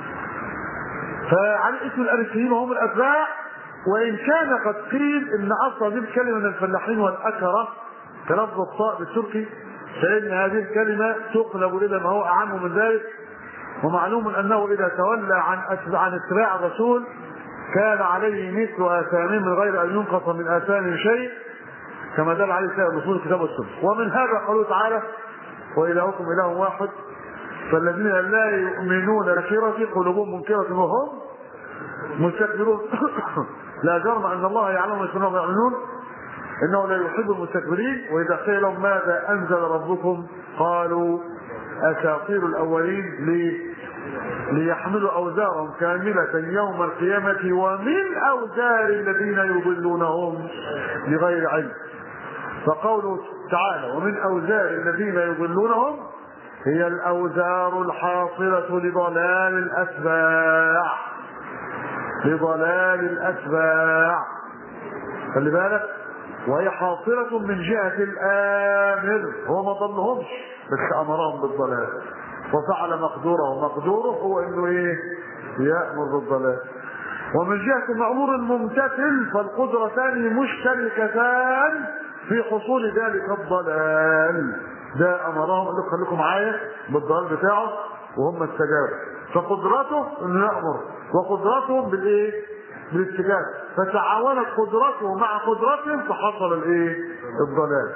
فعن اسم الاريحيين وهم الاتباع، وان كان قد قيل ان اصل هذه الكلمه من الفلاحين والاكره كلفظ الطاء بالتركي، فان هذه الكلمه تقلب الى ما هو اعم من ذلك. ومعلوم انه اذا تولى عن عن اتباع الرسول كان عليه مثل آثامهم من غير أن ينقص من آثامهم شيء، كما دل عليه سائر نصوص الكتاب والسنة. ومن هذا قوله تعالى وإلهكم إله واحد فالذين لا يؤمنون بالآخرة قلوبهم منكرة وهم مستكبرون. لا جرم أن الله يعلم ما يسمعون ويعلنون إنه لا يحب المستكبرين. وإذا قيل لهم ماذا أنزل ربكم قالوا أساطير الأولين ليه؟ ليحملوا أوزارهم كاملة يوم القيامة ومن أوزار الذين يضلونهم بغير علم. فقوله تعالى ومن أوزار الذين يضلونهم هي الأوزار الحاصلة لضلال الأتباع، لضلال الأتباع، خلي بالك، وهي حاصلة من جهة الآمر، هو ما ضلهمش بس أمرهم بالضلال وفعل مقدوره، ومقدوره هو إنه إيه؟ يأمر بالضلال. ومن جهة المأمور الممتثل فالقدرتان مشتركتان في حصول ذلك الضلال، ده أمرهم قال لكم خليكم معايا بالضلال بتاعه وهم استجابوا، فقدرته إنه يأمر وقدرتهم بالإيه؟ بالاستجابة، فتعاونت قدرته مع قدرتهم فحصل الإيه؟ الضلال.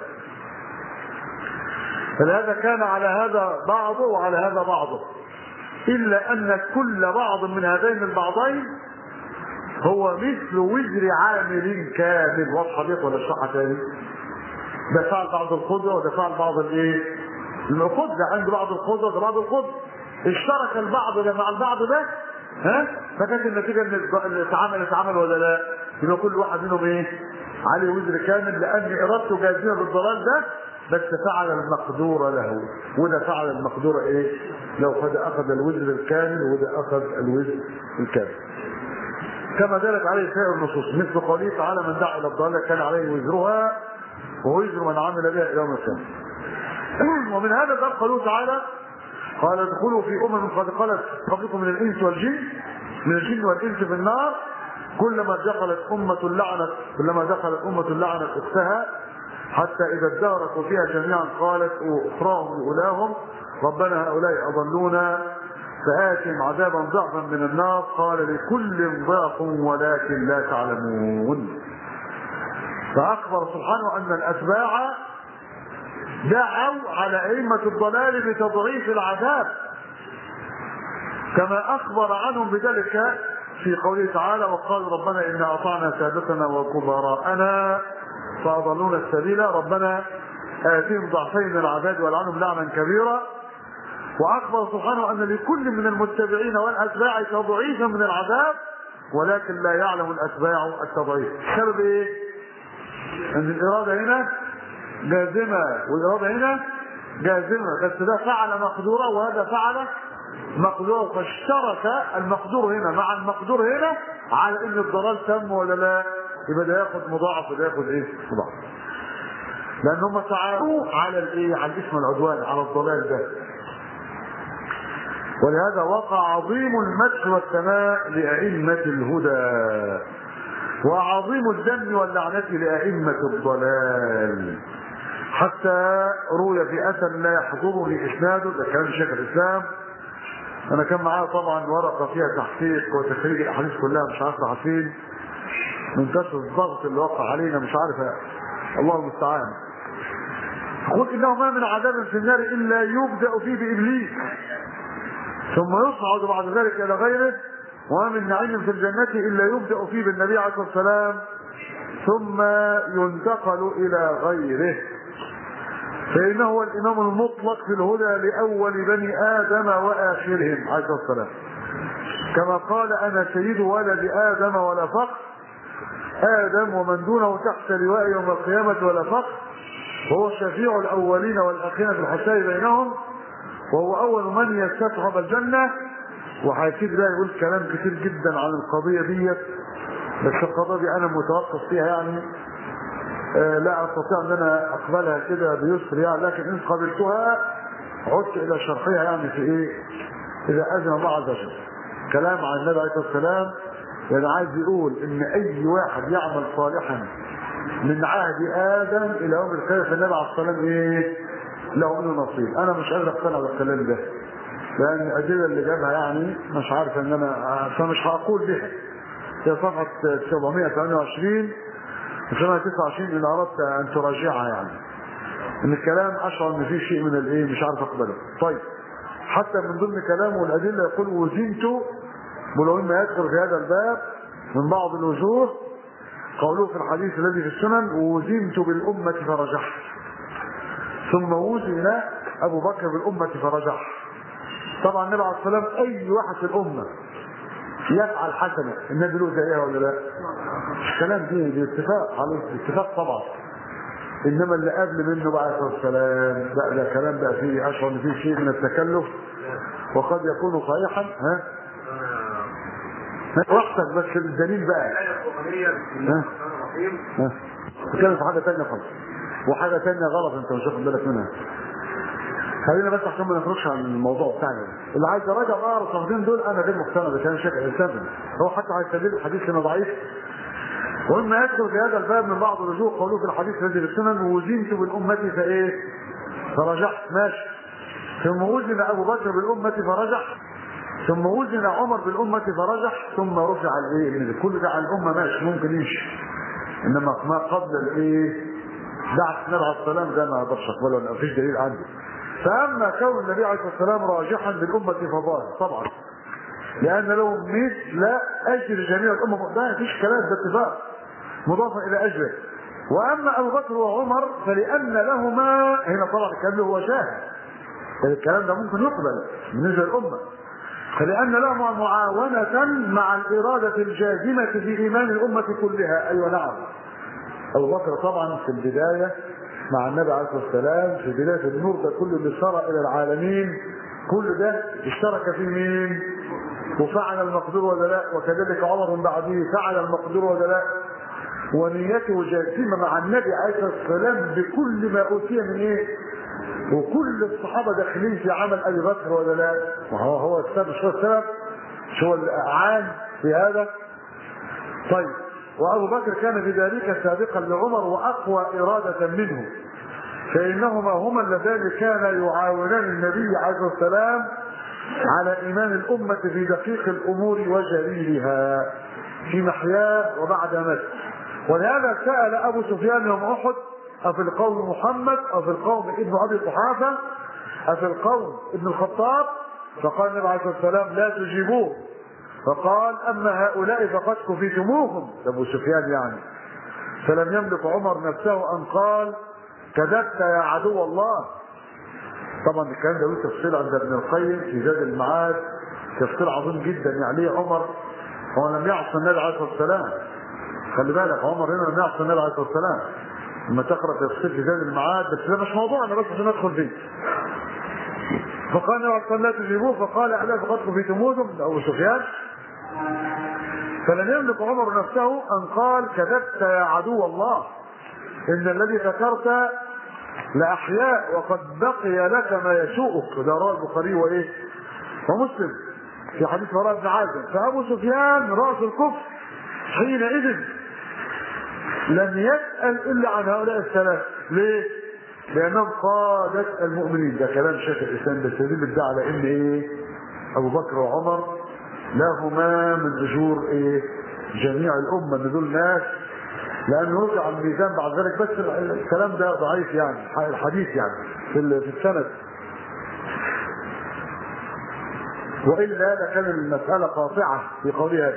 فلهذا كان على هذا بعضه وعلى هذا بعضه، إلا أن كل بعض من هذين البعضين هو مثل وزر عامل كامل. واضحة دي ولا اشرحها تاني؟ ده فعل بعض القدرة وده فعل بعض الايه؟ القدرة، عند بعض القدرة ده بعض القدرة، اشترك البعض ده مع البعض ده، ها؟ فكانت النتيجة ان اتعمل اتعمل ولا لا؟ يبقى كل واحد منهم ايه؟ عليه وزر كامل، لأن إرادته جازمة بالضلال ده، بس فعل المقدور له، وده فعل المقدور ايه؟ لو قد أخذ الوزر الكامل وده أخذ الوزر الكامل. كما دلت عليه سائر النصوص، مثل قوله تعالى: من دعا الى الضلاله كان عليه وزرها ووزر من عمل بها الى يوم القيامه. ومن هذا الباب قوله تعالى: قال ادخلوا في امم قد خلت قبلكم من الانس والجن، من الجن والانس في النار، كلما دخلت امه لعنت كلما دخلت امه لعنت اختها، حتى اذا اداركوا فيها جميعا قالت اخراهم لاولاهم ربنا هؤلاء اضلونا فآتهم عذابا ضعفا من النار، قال لكل ضعف ولكن لا تعلمون. فأخبر سبحانه أن الأتباع دعوا على أئمة الضلال بتضعيف العذاب، كما أخبر عنهم بذلك في قوله تعالى: وقالوا ربنا إنا أطعنا سادتنا وكبراءنا فأضلونا السبيل ربنا آتهم ضعفين من العذاب والعنهم لعنا كبيرا. وأخبر سبحانه أن لكل من المتبعين والأتباع تضعيفا من العذاب، ولكن لا يعلم الأتباع التضعيف. السبب إيه؟ أن الإرادة هنا جازمة والإرادة هنا جازمة، بس ده فعل مقدورة وهذا فعل مقدورة، فاشترك المقدور هنا مع المقدور هنا على أن الضلال تم ولا لا؟ يبقى ده ياخد مضاعف وده ياخد إيه؟ مضاعف، لأن هم تعاونوا على الإيه؟ على الإثم والعدوان، على الضلال ده. ولهذا وقع عظيم المدح والثناء لأئمة الهدى، وعظيم الذم واللعنة لأئمة الضلال، حتى روي في أثر لا يحضرني إسناده، ده كلام شيخ الإسلام. أنا كان معايا طبعا ورقة فيها تحقيق وتخريج الأحاديث كلها، مش عارف عارفين من كثرة الضغط اللي وقع علينا، مش عارف، الله المستعان. يقول إنه ما من عذاب في النار إلا يبدأ فيه بإبليس ثم يصعد بعد ذلك إلى غيره، وما من نعيم في الجنة إلا يبدأ فيه بالنبي عليه الصلاة والسلام ثم ينتقل إلى غيره، فإنه هو الإمام المطلق في الهدى لأول بني آدم وآخرهم عليه الصلاة والسلام، كما قال: أنا سيد ولد آدم ولا فخر، آدم ومن دونه تحت لواء يوم القيامة ولا فخر، وهو شفيع الأولين والآخرين في الحساب بينهم، وهو أول من يستطعم الجنة. وهيكيد بقى يقول كلام كتير جدا عن القضية ديت، بس القضية دي أنا متوقف فيها، يعني آه لا أستطيع أن أنا أقبلها كده بيسر يعني، لكن إن قبلتها عدت إلى شرحها يعني في إيه؟ إذا أذن الله عز وجل. كلام عن النبي عليه الصلاة والسلام، يعني عايز يقول إن أي واحد يعمل صالحا من عهد آدم إلى يوم القيامة فالنبي عليه الصلاة والسلام إيه؟ له منه نصيب. أنا مش قادر أقتنع بالكلام ده، لأن الأدلة اللي جابها يعني مش عارف إن أنا، فمش هقول بها. في صفحة سبعمائة وثمانية وعشرين وسبعمائة وتسعة وعشرين إن أردت أن تراجعها، يعني إن الكلام أشعر إن فيه شيء من الإيه مش عارف أقبله. طيب، حتى من ضمن كلامه والأدلة يقول: وزنت، ولو إما يدخل في هذا الباب من بعض الوجوه قوله في الحديث الذي في السنن: وزنت بالأمة فرجحت، ثم وزن أبو بكر بالأمة فرجح. طبعا النبي عليه الصلاة والسلام أي واحد في الأمة يفعل حسنة النبي له زيها ولا لا؟ مش كلام دي، دي اتفاق على اتفاق طبعا. انما اللي قبل منه بقى عليه الصلاه والسلام بقى ده كلام بقى فيه اشعر ان فيه شيء من التكلف وقد يكون صحيحا. ها وقتك بس الدليل بقى. ها ها بتكلم في حاجه ثانيه خالص وحاجه ثانيه غلط انت مش واخد بالك منها. خلينا بس عشان ما نخرجش عن الموضوع بتاعنا. اللي عايز يراجع بقى الصحابيين دول انا غير مقتنع بكلام شيخ الاسلام، هو حتى هيستدل الحديث انه ضعيف. وإما يدخل في هذا الباب من بعض الرجوع قولوا في الحديث الذي في السنن وزنت بالأمة فإيه؟ فرجحت ماشي. ثم وزن أبو بكر بالأمة فرجح، ثم وزن عمر بالأمة فرجح، ثم رفع الإيه؟ كل ده على الأمة ماشي ممكن يمشي. إنما ما قبل الإيه؟ بعث النبي عليه السلام ده ما أقدرش أقبله لأن مفيش دليل عنده. فأما كون النبي عليه السلام راجحا بالأمة فظاهر طبعا. لأن له مثل أجر جميع الأمة ده مفيش كلام ده اتفاق. مضافا الى اجره. واما ابو بكر وعمر فلان لهما هنا طبعا الكلام هو شاهد الكلام ده ممكن يقبل بالنسبه للامه فلان لهما معاونه مع الاراده الجازمه في ايمان الامه كلها. ايوه نعم ابو بكر طبعا في البدايه مع النبي عليه الصلاه والسلام في بدايه النور ده كله اللي سرى الى العالمين كل ده اشترك فيه مين؟ وفعل المقدور ولا لا؟ وكذلك عمر من بعده فعل المقدور ولا لا؟ ونيته جازمه مع النبي عليه الصلاه والسلام بكل ما اوتي من ايه؟ وكل الصحابه داخلين في عمل ابي بكر ولا لا؟ وهو هو السبب شو السبب؟ شو الاعان في هذا؟ طيب وابو بكر كان بذلك سابقا لعمر واقوى اراده منه فانهما هما اللذان كانا يعاونان النبي عليه الصلاه والسلام على ايمان الامه في دقيق الامور وجليلها في محياه وبعد موته. ولهذا سأل أبو سفيان يوم أحد أفي القوم محمد أفي القوم ابن أبي قحافة أفي القوم ابن الخطاب؟ فقال النبي عليه الصلاة والسلام لا تجيبوه. فقال أما هؤلاء فقد كفيتموهم أبو سفيان يعني. فلم يملك عمر نفسه أن قال كذبت يا عدو الله. طبعا الكلام ده له تفصيل عند ابن القيم في زاد المعاد تفصيل عظيم جدا يعني عمر هو لم يعصي النبي عليه الصلاة والسلام. خلي بالك عمر هنا لم يعصي النبي عليه الصلاه والسلام لما تقرا تفسير في زاد المعاد بس ده مش موضوعنا بس عشان ندخل فيه. فقال النبي عليه الصلاه والسلام لا تجيبوه فقال الا فقد كفيتموهم ابو سفيان. فلم يملك عمر نفسه ان قال كذبت يا عدو الله ان الذي ذكرت لاحياء وقد بقي لك ما يسوءك. وده رواه البخاري وايه؟ ومسلم في حديث براء بن عازب. فابو سفيان راس الكفر حينئذ لم يسأل إلا عن هؤلاء الثلاث. ليه؟ لأنهم قادة المؤمنين. ده كلام شيخ الإسلام بس يدل على إن إيه؟ أبو بكر وعمر لهما من أجور إيه؟ جميع الأمة من دول ناس لأنه وقع الميزان بعد ذلك بس الكلام ده ضعيف يعني الحديث يعني في في السند وإلا لكان المسألة قاطعة في قولها.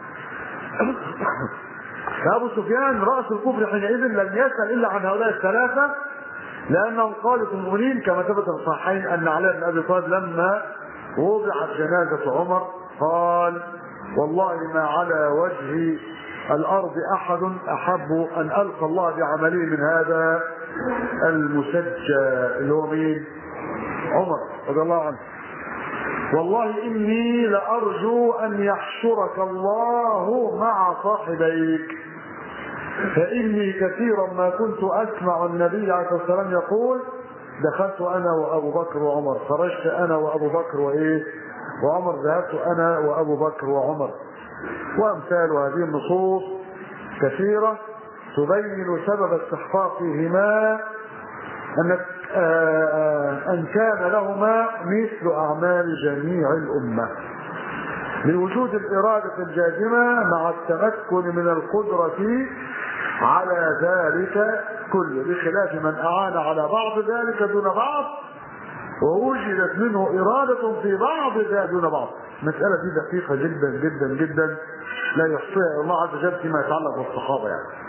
فأبو سفيان رأس الكفر حينئذ لم يسأل إلا عن هؤلاء الثلاثة لأنهم قالوا المؤمنين كما ثبت في الصحيحين أن علي بن أبي طالب لما وضعت جنازة عمر قال والله ما على وجه الأرض أحد أحب أن ألقى الله بعمله من هذا المسجى اللي هو مين؟ عمر رضي الله عنه. والله إني لأرجو أن يحشرك الله مع صاحبيك فإني كثيرا ما كنت أسمع النبي عليه الصلاة والسلام يقول دخلت أنا وأبو بكر وعمر خرجت أنا وأبو بكر وإيه وعمر ذهبت أنا وأبو بكر وعمر. وأمثال هذه النصوص كثيرة تبين سبب استحقاقهما أن أن كان لهما مثل أعمال جميع الأمة لوجود الإرادة الجازمة مع التمكن من القدرة على ذلك كله بخلاف من أعان على بعض ذلك دون بعض ووجدت منه إرادة في بعض ذلك دون بعض. المسألة دي دقيقة جدا جدا جدا لا يحصيها الله عز وجل فيما يتعلق بالصحابة يعني.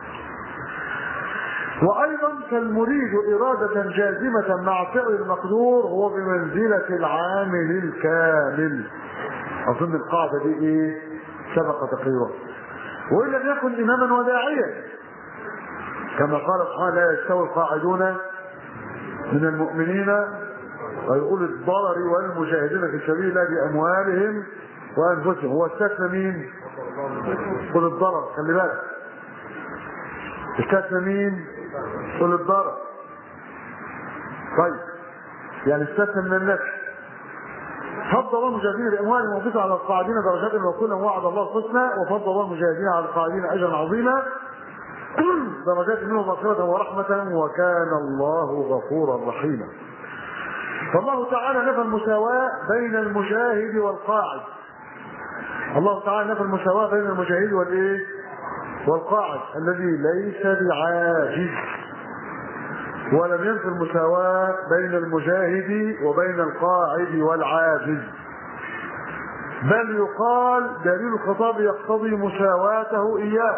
وأيضا فالمريد إرادة جازمة مع فعل المقدور هو بمنزلة العامل الكامل. أظن القاعدة دي إيه؟ سبق تقريبا. وإن لم يكن إماما وداعيا كما قال سبحانه لا يستوي القاعدون من المؤمنين ويقول الضرر والمجاهدين في سبيل الله باموالهم وانفسهم. هو استثنى مين؟ قل الضرر، خلي بالك استثنى مين؟ قل الضرر. طيب يعني استثنى من النفس. فضل الله المجاهدين باموالهم وانفسهم على القاعدين درجات وكلا وعد الله الحسنى، وفضل الله المجاهدين على القاعدين اجرا عظيما درجات منه مغفرة ورحمة وكان الله غفورا رحيما. فالله تعالى نفى المساواة بين المجاهد والقاعد. الله تعالى نفى المساواة بين المجاهد والايه؟ والقاعد الذي ليس بعاجز، ولم ينفي المساواة بين المجاهد وبين القاعد والعاجز، بل يقال دليل الخطاب يقتضي مساواته إياه،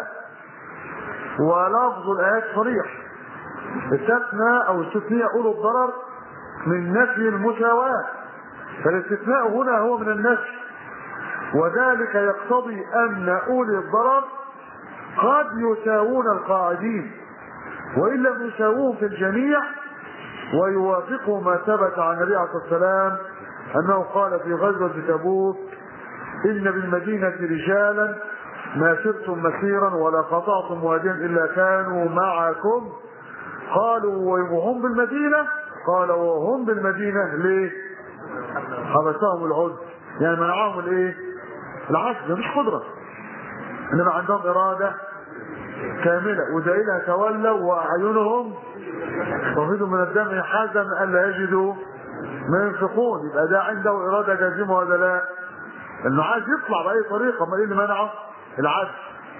ولفظ الآيات صريح. استثناء أو استثناء أولو الضرر من نفي المساواة، فالاستثناء هنا هو من النفي، وذلك يقتضي أن أولي الضرر قد يساوون القاعدين وإن لم يساووهم في الجميع، ويوافقوا ما ثبت عن النبي عليه الصلاة والسلام أنه قال في غزوة تبوك إن بالمدينة رجالا ما سرتم مسيرا ولا قطعتم واديا إلا كانوا معكم. قالوا وهم بالمدينة؟ قال وهم بالمدينة ليه؟ حبسهم العذر، يعني منعهم الايه؟ العجز، مش قدرة، انما عندهم إرادة كاملة، ودليلها تولوا وأعينهم تفيض من الدم حزن ألا يجدوا ما ينفقون. يبقى ده عنده إرادة جازمة ولا لا؟ انه عايز يطلع بأي طريقة، ما ايه اللي منعه؟ العجز.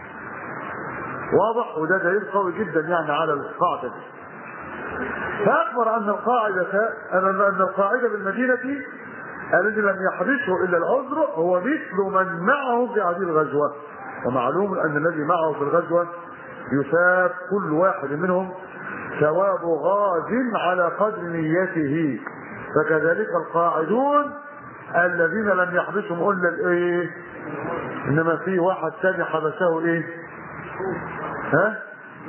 واضح؟ وده دليل قوي جدا يعني على القاعدة دي. فأخبر أن القاعدة أن القاعدة بالمدينة الذي لم يحبسه إلا العذر هو مثل من معه في هذه الغزوة، ومعلوم أن الذي معه في الغزوة يثاب كل واحد منهم ثواب غاز على قدر نيته، فكذلك القاعدون الذين لم يحبسهم إلا الإيه؟ إنما في واحد ثاني حبسه الإيه؟ ها؟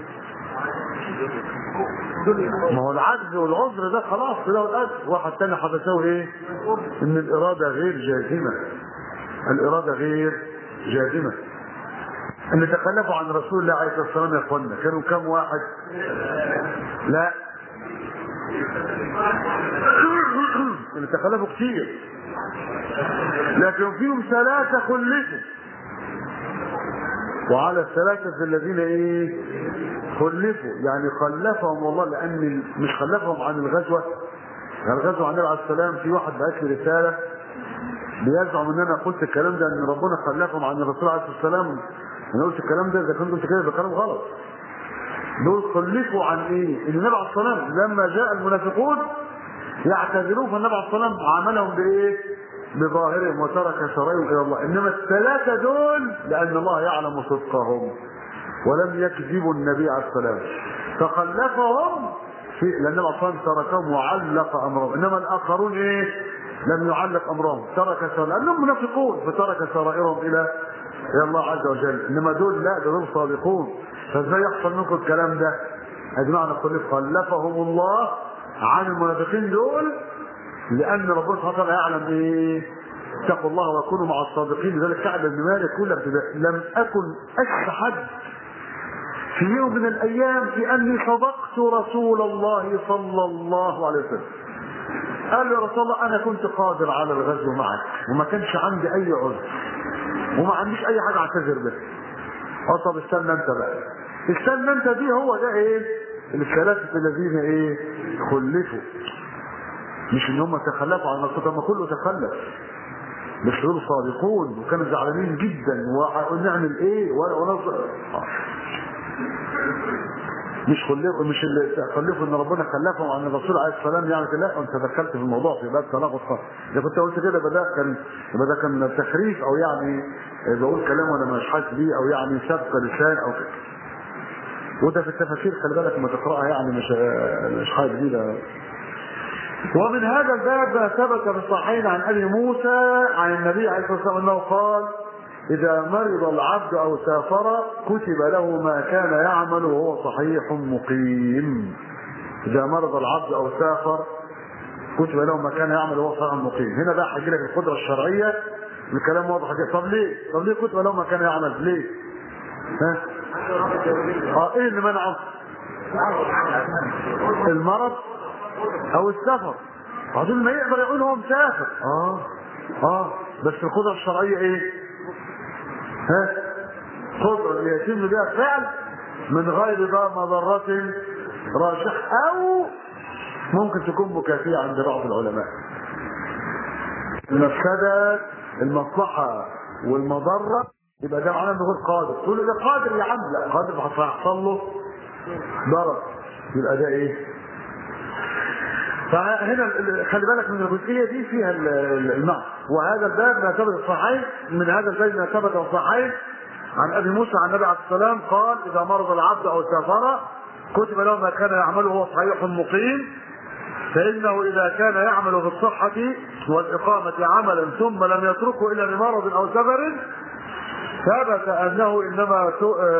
ما هو العجز والعذر ده خلاص كده والأجر. واحد تاني حدثه ايه؟ ان الإرادة غير جازمة، الإرادة غير جازمة. اللي تخلفوا عن رسول الله عليه الصلاة والسلام يا اخوانا كانوا كم واحد؟ لا اللي تخلفوا كتير، لكن فيهم ثلاثة خلفوا، وعلى الثلاثة الذين ايه؟ خلفوا، يعني خلفهم والله، لان مش خلفهم عن الغزوة. يعني الغزوة عن النبي عليه السلام في واحد بعت لي رسالة بيزعم ان انا قلت الكلام ده، ان ربنا خلفهم عن الرسول عليه الصلاة والسلام. انا قلت الكلام ده، اذا كنت قلت كده ده كلام غلط. دول خلفوا عن ايه؟ ان النبي عليه الصلاة والسلام لما جاء المنافقون يعتذرون، فالنبي عليه الصلاة والسلام عملهم بايه؟ بظاهرهم وترك سرائرهم الى الله. انما الثلاثة دول لان الله يعلم صدقهم ولم يكذبوا النبي عليه السلام فخلفهم في، لان النبي عليه الصلاة والسلام تركهم وعلق امرهم. انما الاخرون ايه؟ لم يعلق امرهم، ترك سرائرهم لانهم منافقون فترك سرائرهم الى الى الله عز وجل. انما دول لا، دول صادقون. فازاي يحصل منكم الكلام ده؟ ادي معنى الخلف، خلفهم الله عن المنافقين دول لان ربنا سبحانه وتعالى يعلم ايه؟ اتقوا الله وكونوا مع الصادقين. لذلك كعب بن مالك يقول لم اكن اشهد في يوم من الايام في اني صدقت رسول الله صلى الله عليه وسلم. قال له يا رسول الله انا كنت قادر على الغزو معك وما كانش عندي اي عذر وما عنديش اي حاجه اعتذر بها. اه طب استنى انت بقى، استنى انت دي هو ده ايه؟ الثلاثه الذين ايه؟ خلفوا، مش ان هم تخلفوا عن الرسول، ما كله تخلف، بس دول صادقون وكانوا زعلانين جدا ونعمل ايه ونظر. مش خلفوا، مش اللي خلفوا ان ربنا خلفهم عن الرسول عليه الصلاه والسلام يعني لا، انت دخلت في الموضوع في باب تناقض خاص. اذا كنت قلت كده يبقى ده كان يبقى ده كان تخريف، او يعني بقول كلام وانا مش حاسس بيه، او يعني سبق لسان او كده. وده في التفاسير خلي بالك لما تقراها يعني مش مش حاجه جديده. ومن هذا الباب ما ثبت في الصحيحين عن ابي موسى عن النبي عليه الصلاه والسلام انه قال إذا مرض العبد أو سافر كتب له ما كان يعمل وهو صحيح مقيم. إذا مرض العبد أو سافر كتب له ما كان يعمل وهو صحيح مقيم. هنا بقى هيجي لك القدرة الشرعية، الكلام واضح كده. طب ليه؟ طب ليه كتب له ما كان يعمل؟ ليه؟ ها؟ اه ايه اللي منعه؟ المرض او السفر. بعدين ما يقدر يقول هو مسافر. اه اه بس القدرة الشرعية ايه؟ ها؟ قدرة يتم بها فعل من غير ذا مضرة راجح او ممكن تكون مكافية عند بعض العلماء. المفسدة المصلحة والمضرة يبقى ده معناه انه غير قادر. تقول له ده قادر يا عم، لا قادر هيحصل له ضرر، يبقى ده ايه؟ فهنا خلي بالك من الجزئيه دي فيها المعنى. وهذا الباب ما ثبت الصحيحين، من هذا الباب ما ثبت الصحيحين عن ابي موسى عن النبي عليه السلام قال: اذا مرض العبد او سافر كتب له ما كان يعمله وهو صحيح مقيم، فانه اذا كان يعمل في الصحه والاقامه عملا ثم لم يتركه الا لمرض او سفر ثبت انه انما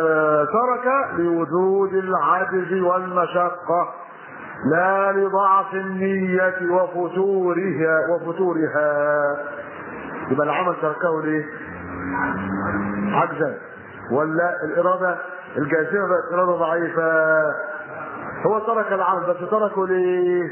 ترك لوجود العجز والمشقه لا لضعف النية وفتورها وفتورها. يبقى العمل تركه ليه؟ عجزا، ولا الإرادة الجازمة بقت إرادة ضعيفة. هو ترك العمل بس تركه ليه؟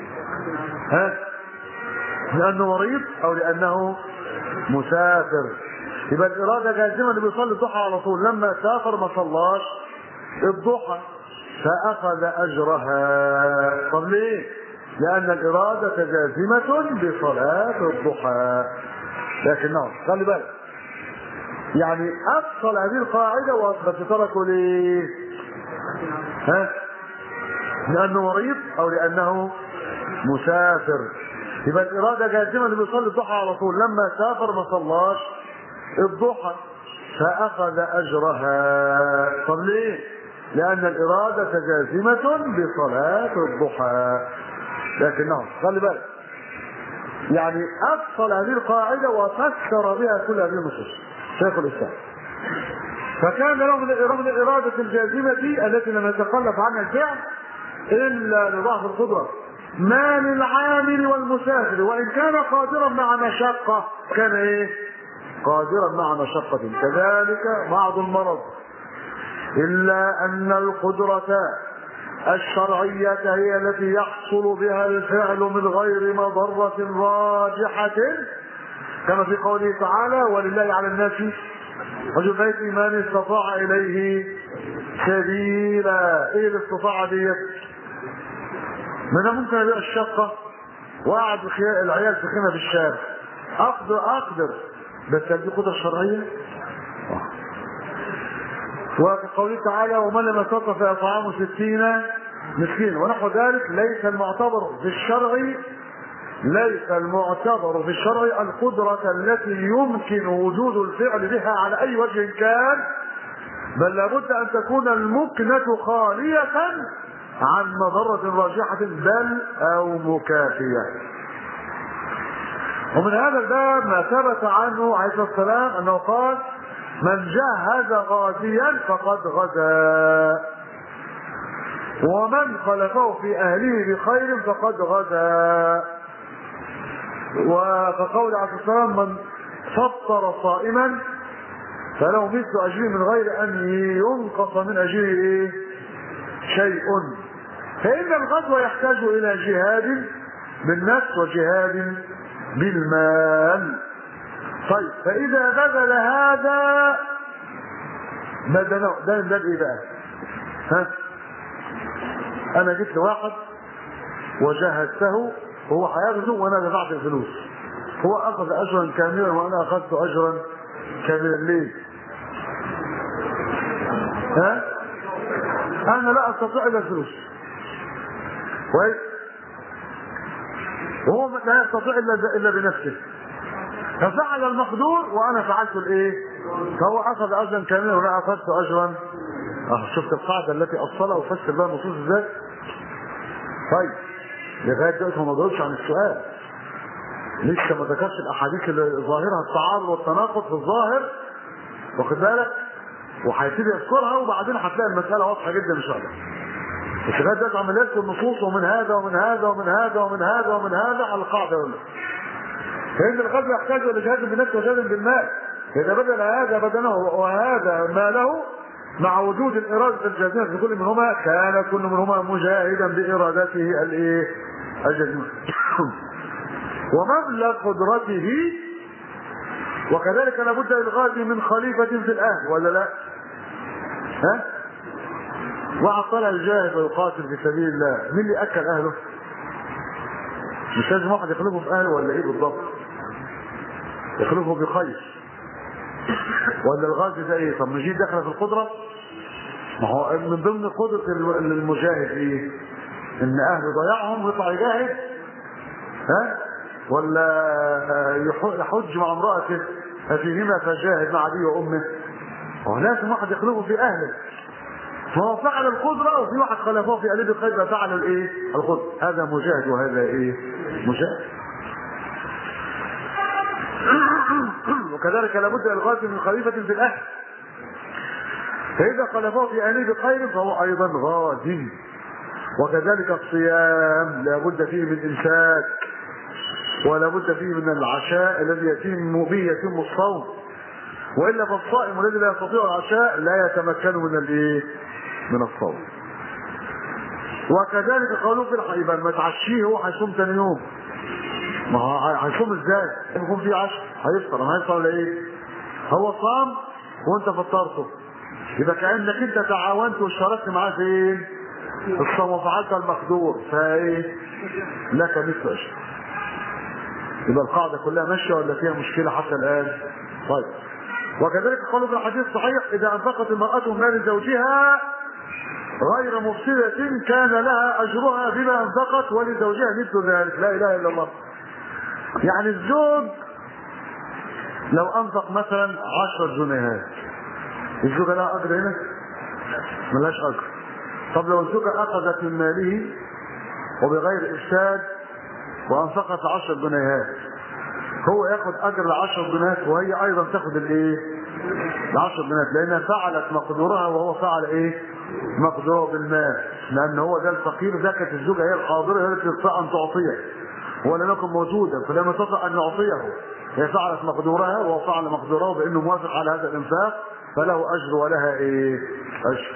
ها؟ لأنه مريض أو لأنه مسافر. يبقى الإرادة جازمة اللي بيصلي الضحى على طول، لما سافر ما صلاش الضحى فأخذ أجرها. طب ليه؟ لأن الإرادة جازمة بصلاة الضحى. لكنه خلي بالك يعني أفصل هذه القاعدة وبس تركوا ليه؟ ها؟ لأنه مريض أو لأنه مسافر. يبقى الإرادة جازمة اللي بيصلي الضحى على طول، لما سافر ما صلاش الضحى فأخذ أجرها. طب ليه؟ لأن الإرادة جازمة بصلاة الضحى. لكنه خلي بالك يعني أفصل هذه القاعدة وفسر بها كل هذه النصوص شيخ الإسلام. فكان رغم رغم الإرادة الجازمة التي لم يتخلف عنها الفعل إلا لضعف القدرة ما للعامل والمسافر، وإن كان قادرا مع مشقة كان إيه؟ قادرا مع مشقة. كذلك بعض المرض، إلا أن القدرة الشرعية هي التي يحصل بها الفعل من غير مضرة راجحة، كما في قوله تعالى: ولله على الناس حج البيت من استطاع إليه سبيلا. إيه الاستطاعة دي؟ من ممكن أبيع الشقة وقعد العيال في خيمة في الشارع، أقدر أقدر بس هذه قدرة شرعية. وقوله تعالى: ومن لم يستطع فإطعام ستين مسكين ونحو ذلك. ليس المعتبر في الشرع ليس المعتبر في الشرع القدرة التي يمكن وجود الفعل بها على أي وجه كان، بل لابد أن تكون المكنة خالية عن مضرة راجحة بل أو مكافية. ومن هذا الباب ما ثبت عنه عليه الصلاة والسلام أنه قال: من جهز غازيا فقد غزا، ومن خلفه في أهله بخير فقد غزا. وكقول عليه الصلاة والسلام: من فطر صائما فله مثل أجره من غير أن ينقص من أجره شيء. فإن الغزو يحتاج إلى جهاد بالنفس وجهاد بالمال. طيب فإذا بذل هذا بدله ده ده ايه بقى؟ ها؟ أنا جبت واحد وجهزته وهو هيغزو وأنا دفعت الفلوس، هو أخذ أجرا كاملا وأنا أخذت أجرا كاملا. ليه؟ ها؟ أنا لا أستطيع إلا الفلوس كويس، وهو لا يستطيع إلا إلا بنفسه، ففعل المقدور وأنا فعلت الإيه؟ فهو أخذ أجرا كاملا وأنا أخذت أجرا. أه شفت القاعدة التي أصلها وفسر بها النصوص إزاي؟ طيب لغاية دلوقتي ما جاوبش عن السؤال، لسه ما ذكرش الأحاديث اللي ظاهرها التعارض والتناقض في الظاهر واخد بالك؟ وهيبتدي يذكرها وبعدين هتلاقي المساله واضحه جدا ان شاء الله. بس لغايه دلوقتي عمال يذكر النصوص ومن هذا ومن هذا ومن هذا ومن هذا ومن هذا على القاعده يقول لك. فإن الغزو يحتاج إلى جهاد بالنفس وجهاد بالمال. إذا بدل هذا بدنه وهذا ماله مع وجود الإرادة الجازمة في كل منهما كان كل منهما مجاهدا بإرادته الإيه؟ الجازمة. ومبلغ قدرته وكذلك لابد للغازي من خليفة في الأهل ولا لا؟ ها؟ واحد طلع الجاهد ويقاتل في سبيل الله، مين اللي أكل أهله؟ مش لازم واحد يخلفه في أهله ولا إيه بالضبط؟ يخلفه بخير. ولا الغازي ده إيه؟ طب نجي داخله في القدرة؟ ما هو من ضمن قدرة المجاهد إيه؟ إن أهله ضيعهم ويطلع يجاهد، ها؟ ولا يحج مع امرأته ففيهما فجاهد مع أبيه وأمه. هو لازم واحد يخلفه في أهله. فهو فعل القدرة وفي واحد خلفه في قلب الخير فعل الايه؟ القدرة. هذا مجاهد وهذا ايه؟ مجاهد. وكذلك لابد للغازي من خليفة في الأهل. فإذا خلفه في قلب خير فهو أيضا غازي. وكذلك الصيام لابد فيه من إمساك ولابد فيه من العشاء الذي يتم به يتم الصوم. وإلا فالصائم الذي لا يستطيع العشاء لا يتمكن من الايه؟ من الصوم. وكذلك قالوا في الحقيقة ما تعشيه هو هيصوم ثاني يوم. ما هو هيصوم ازاي؟ يكون في عشاء هيفطر، ما هيفطر ولا ايه؟ هو صام وانت فطرته، يبقى كأنك انت تعاونت واشتركت معاه فين؟ الصوم وفعلت المقدور فايه؟ لك مثل اجر. يبقى القاعدة كلها ماشية ولا فيها مشكلة حتى الآن؟ طيب. وكذلك قالوا في الحديث الصحيح إذا أنفقت المرأة مال زوجها غير مفسدة كان لها أجرها بما أنفقت ولزوجها مثل ذلك. لا إله إلا الله. يعني الزوج لو أنفق مثلا عشر جنيهات الزوجة لها أجر هنا؟ ملهاش أجر. طب لو الزوجة أخذت من ماله وبغير إفساد وأنفقت عشر جنيهات هو ياخد أجر العشر جنيهات وهي أيضا تاخد الإيه؟ العشر جنيهات لأنها فعلت مقدورها وهو فعل إيه؟ مقدوره بالمال. لأن هو ده الفقير، ده كانت الزوجة هي القادرة هي التي تستطيع أن تعطيه ولم يكن موجودا فلم يستطع أن يعطيه. هي فعلت مقدورها وهو فعل مقدوره بأنه موافق على هذا الإنفاق فله أجر ولها إيه؟ أجر.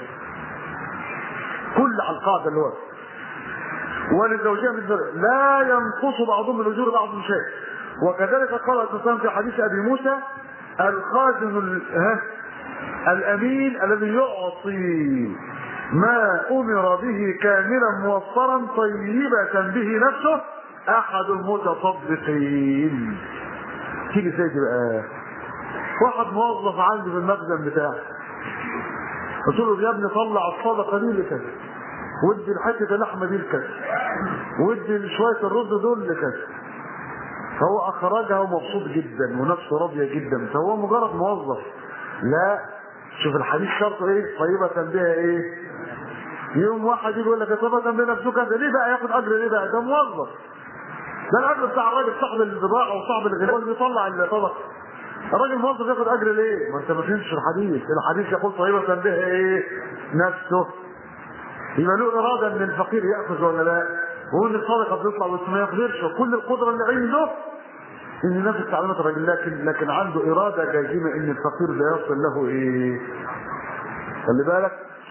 كل على القاعدة اللي هو وللزوجين مثل لا ينقص بعضهم من أجور بعض شيء. وكذلك قال الإسلام في حديث أبي موسى الخازن الأمين الذي يعطي ما أمر به كاملا موفرا طيبة به نفسه أحد المتصدقين. تيجي زي بقى واحد موظف عندي في المخزن بتاعه قلت له يا ابني طلع الصدقة دي لكذا ودي الحتة اللحمة دي لكذا ودي شوية الرز دول لكذا، فهو أخرجها ومبسوط جدا ونفسه راضية جدا فهو مجرد موظف. لا، شوف الحديث شرطه ايه؟ طيبة بها ايه؟ يوم واحد يقول لك طيبة بها نفسك انت ليه بقى ياخد اجر؟ ليه بقى؟ ده موظف. ده الاجر بتاع الراجل صاحب البضاعة وصاحب الغلاء اللي بيطلع الطبق. الراجل موظف ياخد اجر ليه؟ ما انت ما فهمتش الحديث. الحديث يقول طيبة بها ايه؟ نفسه. يبقى له اراده ان الفقير ياخذ ولا لا؟ وهو ان الصدقه بتطلع بس ما يقدرش، وكل القدره اللي عنده ان ينفذ تعليمات الراجل، لكن لكن عنده اراده جازمه ان الفقير ده يصل له ايه؟ خلي بالك.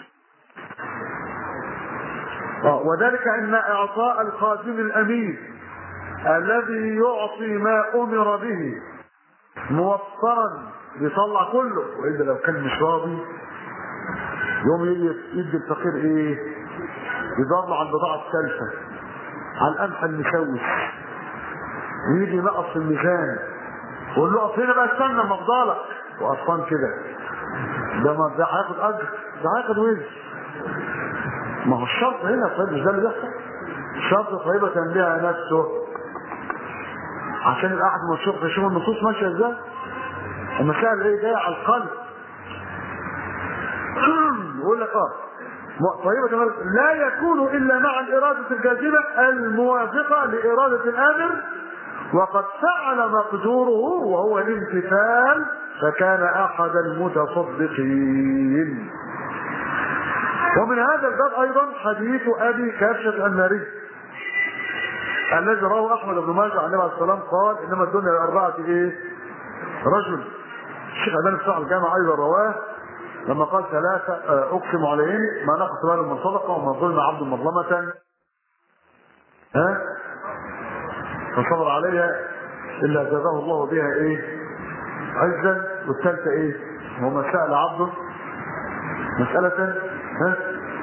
اه وذلك ان اعطاء الخازن الامين الذي يعطي ما امر به موفرا بيطلع كله، والا لو كان مش راضي يوم يجي يدي الفقير ايه؟ يدور له على البضاعه الثالثه، على القمح المشوش، ويجي ينقص في الميزان ويقول له اقف هنا بقى استنى ما افضلك، وقفان كده. ده ما ده هياخد اجر؟ ده هياخد وزن. ما هو الشرط هنا طيب مش ده اللي بيحصل؟ الشرط طيبه بها نفسه عشان يبقى احد من الشرط يشوف النصوص ماشيه ازاي. المسائل ايه جايه على القلب. يقول لك اه طيبة لا يكون الا مع الارادة الجازمة الموافقة لارادة الامر وقد فعل مقدوره وهو الامتثال فكان أحد المتصدقين. ومن هذا الباب أيضا حديث أبي كبشة الناري الذي رواه أحمد بن ماجه عن النبي عليه الصلاة والسلام قال إنما الدنيا لأربعة إيه؟ رجل. الشيخ أبان الصاحب الجامع أيضا رواه لما قال ثلاثة أقسم عليهم ما نقص مال من صدقة وما ظلم عبد مظلمة ها فصبر عليها إلا زاده الله بها إيه؟ عزا. والثالثة إيه؟ وما سأل عبده مسألة ها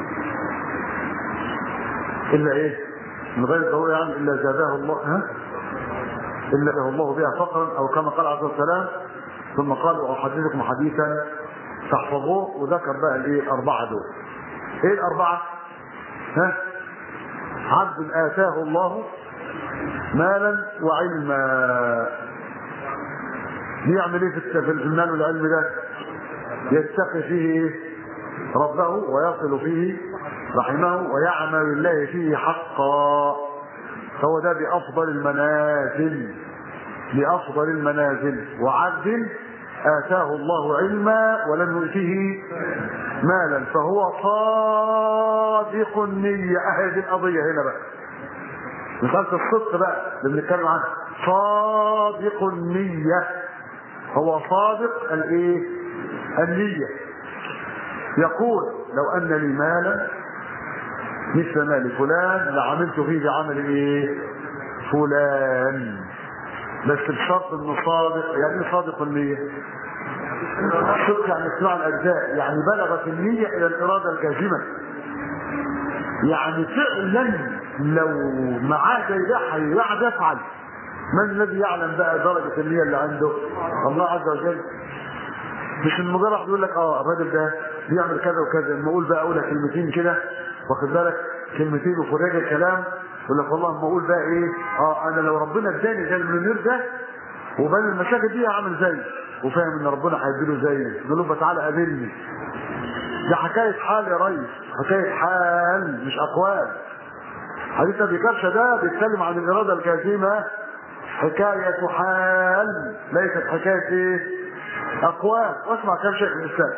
إلا إيه؟ من غير ضرورة يعني إلا زاده الله ها إلا زاده الله بها فقرا أو كما قال عليه الصلاة والسلام. ثم قال أحدثكم حديثا تحفظوه وذكر بقى الايه الاربعه دول. ايه الاربعه؟ ها عبد اتاه الله مالا وعلما بيعمل ايه في المال والعلم ده؟ يتقي فيه ربه ويصل فيه رحمه ويعمل لله فيه حقا. هو ده بافضل المنازل بافضل المنازل. وعبد آتاه الله علما ولم يؤتيه مالا فهو صادق النية. أهي دي القضية هنا بقى مسألة الصدق بقى اللي بنتكلم عنها. صادق النية هو صادق الايه؟ النية. يقول لو أن لي مالا مثل مال فلان لعملت فيه بعمل ايه؟ فلان، بس بشرط انه صادق. يعني ايه صادق النية؟ الصدق يعني اتباع الاجزاء، يعني بلغت النية الى الاراده الجازمه. يعني فعلا لو معاه زي ده هيقعد يفعل. من الذي يعلم بقى درجه النية اللي عنده؟ الله عز وجل. مش المجرد يقول لك اه الراجل ده بيعمل كذا وكذا، لما اقول بقى اقول كلمتين كده واخد بالك كلمتين وفراج الكلام يقول لك والله اما اقول بقى ايه اه انا لو ربنا اداني زي المنير ده وبين المشاكل دي هعمل زيه وفاهم ان ربنا هيديله زيه. نقول له تعالى قابلني. ده حكايه حال يا ريس، حكايه حال مش اقوال. حديث ابي كبشه ده بيتكلم عن الاراده الجازمه، حكايه حال ليست حكايه ايه؟ اقوال. واسمع كلام شيخ الاسلام.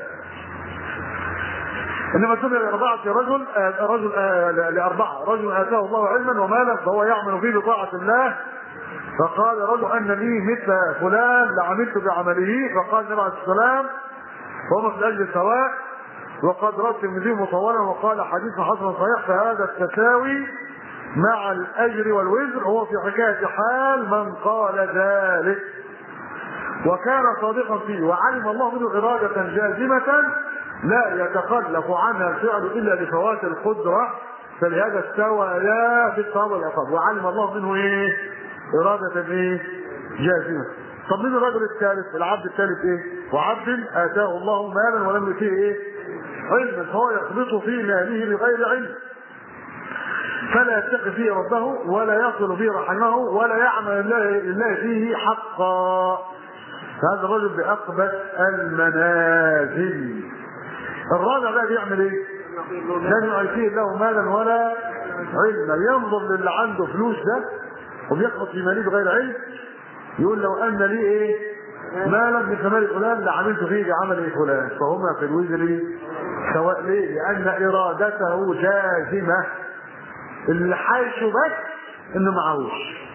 انما الدنيا لاربعه رجل آه رجل آه لاربعه رجل اتاه الله علما ومالا فهو يعمل فيه بطاعه الله. فقال رجل ان لي مثل فلان لعملت بعمله. فقال النبي عليه الصلاه والسلام وهم في الاجر سواء. وقد روى الترمذي مطولا وقال حديث حسن صحيح. فهذا التساوي مع الاجر والوزر هو في حكايه حال من قال ذلك وكان صادقا فيه وعلم الله منه اراده جازمه لا يتخلف عنها الفعل الا لفوات القدره. فلهذا استويا في الثواب والعقاب. وعلم الله منه ايه؟ اراده ايه؟ جازمه. طب مين الرجل الثالث؟ العبد الثالث ايه؟ وعبد اتاه الله مالا ولم يؤتيه ايه؟ علما فهو يخبط في ماله بغير علم فلا يتقي فيه ربه ولا يصل فيه رحمه ولا يعمل لله فيه حقا. هذا الرجل باقبح المنازل. الرابع بقى بيعمل ايه؟ لن يؤتيه له مالا ولا علما. ينظر للي عنده فلوس ده وبيخبط في ماله بغير علم يقول لو ان لي ايه؟ مالا مثل مال فلان لعملت فيه بعمل فلان فهما في الوزر سواء. ليه؟ لان ارادته جازمه. اللي حايشه بس انه معهوش.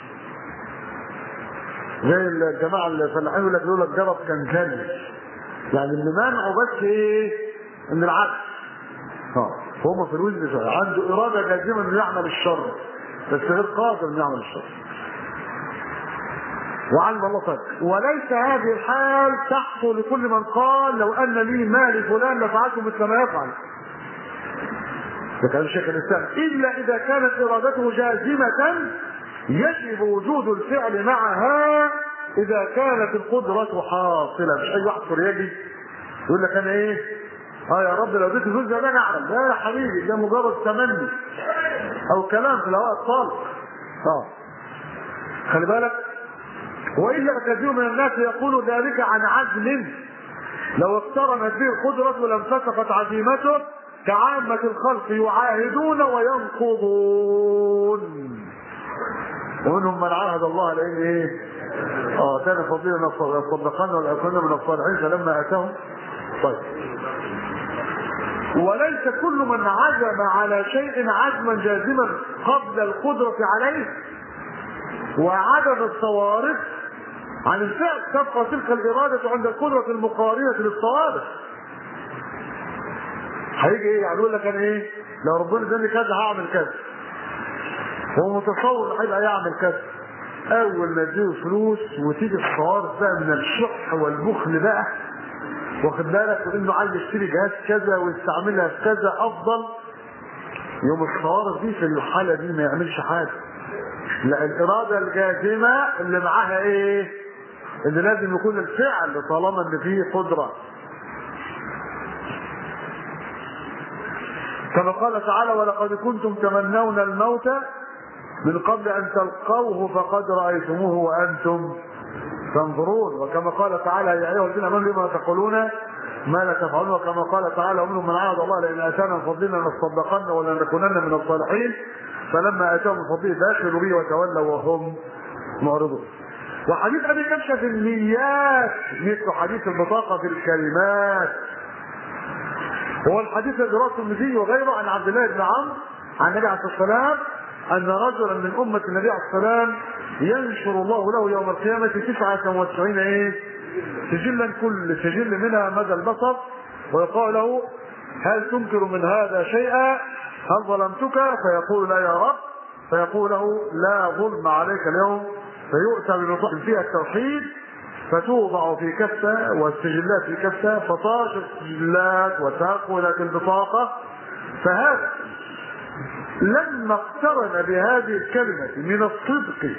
زي الجماعه الفلاحين يقول لك لولا الجرب كان كلب. يعني اللي منعه بس ايه؟ ان العكس. اه فهم في الوزن شويه عنده اراده جازمه انه يعمل الشر بس غير قادر انه يعمل الشر. وعلم الله طيب. وليس هذه الحال تحصل لكل من قال لو ان لي مال فلان لفعلت مثل ما يفعل. ده كلام شيخ الاسلام. الا اذا كانت ارادته جازمه يجب وجود الفعل معها اذا كانت القدره حاصله. مش اي واحد يجي يقول لك انا ايه؟ اه يا رب لو اديت الفلوس ده انا اعمل. لا يا حبيبي ده مجرد تمني او كلام في الهواء الطلق. اه خلي بالك. والا كثير من الناس يقول ذلك عن عزم لو اقترنت به القدره لم سقطت عزيمته كعامه الخلق يعاهدون وينقضون ومنهم من عاهد الله لئن ايه اه كان فضيلا يصدقن ولا يكون من الصالحين فلما اتاهم. طيب وليس كل من عزم على شيء عزما جازما قبل القدرة عليه وعدم الصوارف عن الفعل تبقى تلك الإرادة عند القدرة المقارنة للصوارف. هيجي ايه يعني يقول لك انا ايه لو ربنا اداني كذا هعمل كذا، هو متصور ان هيبقى يعمل كذا. اول ما يديه فلوس وتيجي الصوارف بقى من الشح والبخل بقى، واخد بالك، وانه عايز يشتري جهاز كذا ويستعملها في كذا افضل، يوم الصوارف دي في الحاله دي ما يعملش حاجه. لا، الاراده الجازمه اللي معاها ايه؟ اللي لازم يكون الفعل طالما ان فيه قدره. كما قال تعالى ولقد كنتم تمنون الموت من قبل ان تلقوه فقد رايتموه وانتم تنظرون. وكما قال تعالى يا ايها الذين امنوا لما تقولون ما لا تفعلون. وكما قال تعالى ومنهم من عاهد الله لئن اتانا من فضلنا لنصدقن ولنكونن من الصالحين فلما اتاهم من فضله بخلوا به وتولوا وهم معرضون. وحديث ابي كبشه في النيات مثل حديث البطاقه في الكلمات، هو الحديث الذي رواه الترمذي وغيره عن عبد الله بن عمرو عن النبي عليه الصلاه والسلام ان رجلا من امه النبي عليه الصلاه والسلام ينشر الله له يوم القيامه تسعة وتسعين ايه سجلا، كل سجل منها مدى البصر، ويقال له هل تنكر من هذا شيئا؟ هل ظلمتك؟ فيقول لا يا رب، فيقول له لا ظلم عليك اليوم، فيؤتى ببطاقه فيها التوحيد فتوضع في كفه والسجلات في كفه، فتاش السجلات وتاكلت البطاقه. فهذا لما اقترن بهذه الكلمه من الصدق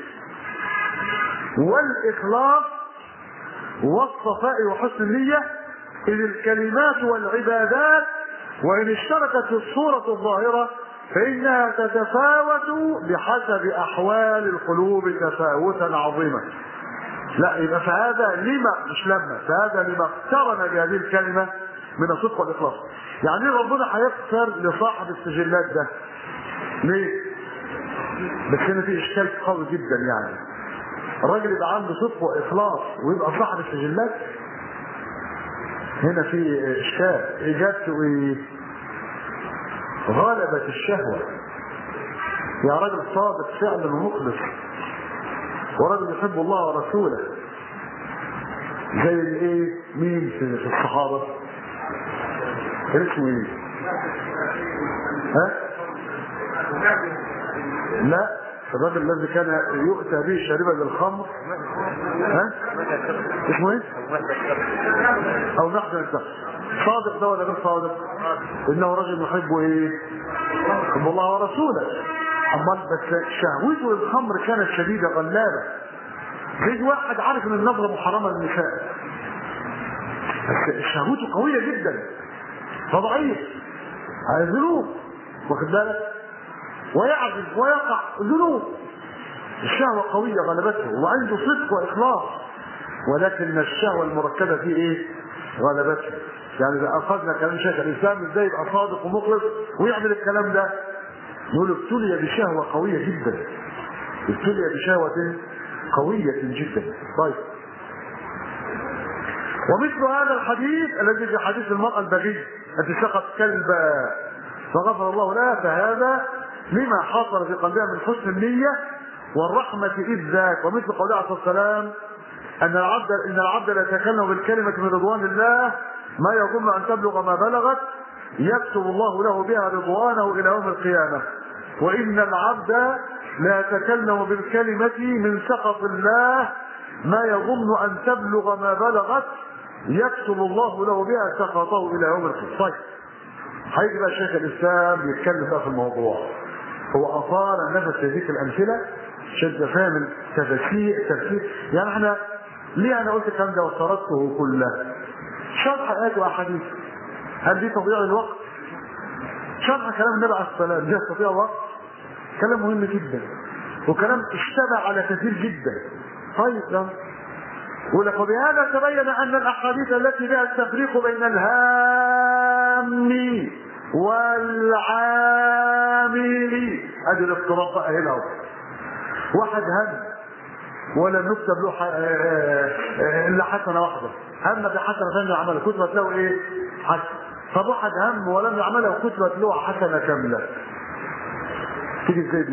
والاخلاص والصفاء وحسن النيه، اذ الكلمات والعبادات وان اشتركت في الصوره الظاهره فانها تتفاوت بحسب احوال القلوب تفاوتا عظيما. لا، يبقى فهذا لما مش لما فهذا لما اقترن بهذه الكلمه من الصدق والاخلاص. يعني ربنا هيغفر لصاحب السجلات ده ليه؟ بس هنا في اشكال قوي جدا. يعني الراجل يبقى عنده صدق واخلاص ويبقى صاحب السجلات، هنا في اشكال. اجابته ايه؟ غلبت الشهوه. يا راجل صادق فعلا ومخلص ورجل يحب الله ورسوله زي الايه؟ مين في الصحابه؟ اسمه ايه؟ ها؟ لا، الرجل الذي كان يؤتى به شاربا للخمر، ها؟ اسمه ايه؟ او نحن الشخص صادق ده ولا غير صادق؟ انه رجل يحب ايه؟ يحب الله ورسوله. امال بس شهوته للخمر كانت شديده غلابه، زي واحد عارف ان النظره محرمه للنساء بس شهوته قويه جدا فضعيف على ذنوب، واخد بالك، ويعزف ويقع ذنوب. الشهوه قويه غلبته وعنده صدق واخلاص، ولكن الشهوه المركبه فيه ايه؟ غلبته. يعني اذا اخذنا كلام شيخ الاسلام ازاي يبقى صادق ومخلص ويعمل الكلام ده؟ نقول ابتلي بشهوه قويه جدا، ابتلي بشهوه قويه جدا. طيب، ومثل هذا الحديث الذي في حديث المرأة البغي التي سقط كلبا فغفر الله لها، فهذا لما حصل في قلبها من حسن النية والرحمة إذ ذاك. ومثل قوله عليه الصلاة والسلام أن العبد إن العبد لا يتكلم بالكلمة من رضوان الله ما يظن أن تبلغ ما بلغت يكتب الله له بها رضوانه إلى يوم القيامة، وإن العبد لا يتكلم بالكلمة من سخط الله ما يظن أن تبلغ ما بلغت يكتب الله له بها سخطه إلى يوم القيامة. طيب، هيجي بقى شيخ الإسلام يتكلم بقى في الموضوع. هو أثار نفس هذه الأمثلة عشان تفهم تفسير تفسير. يعني احنا ليه أنا قلت الكلام ده وسردته كله؟ شرح آيات وأحاديث. هل دي تضييع الوقت؟ شرح كلام النبي عليه الصلاة والسلام ده تضييع الوقت؟ كلام مهم جدا وكلام اشتبه على كثير جدا. طيب يلا ولك وبهذا تبين أن الأحاديث التي بها التفريق بين الهام والعامل، أدي الافتراق هنا. واحد هم ولا نكتب له ح... الا حسنه واحده، هم بحسنه ثانيه عملها كتبت له ايه؟ حسنه. طب واحد هم ولم يعملها وكتبت له حسنه كامله، تيجي ازاي دي؟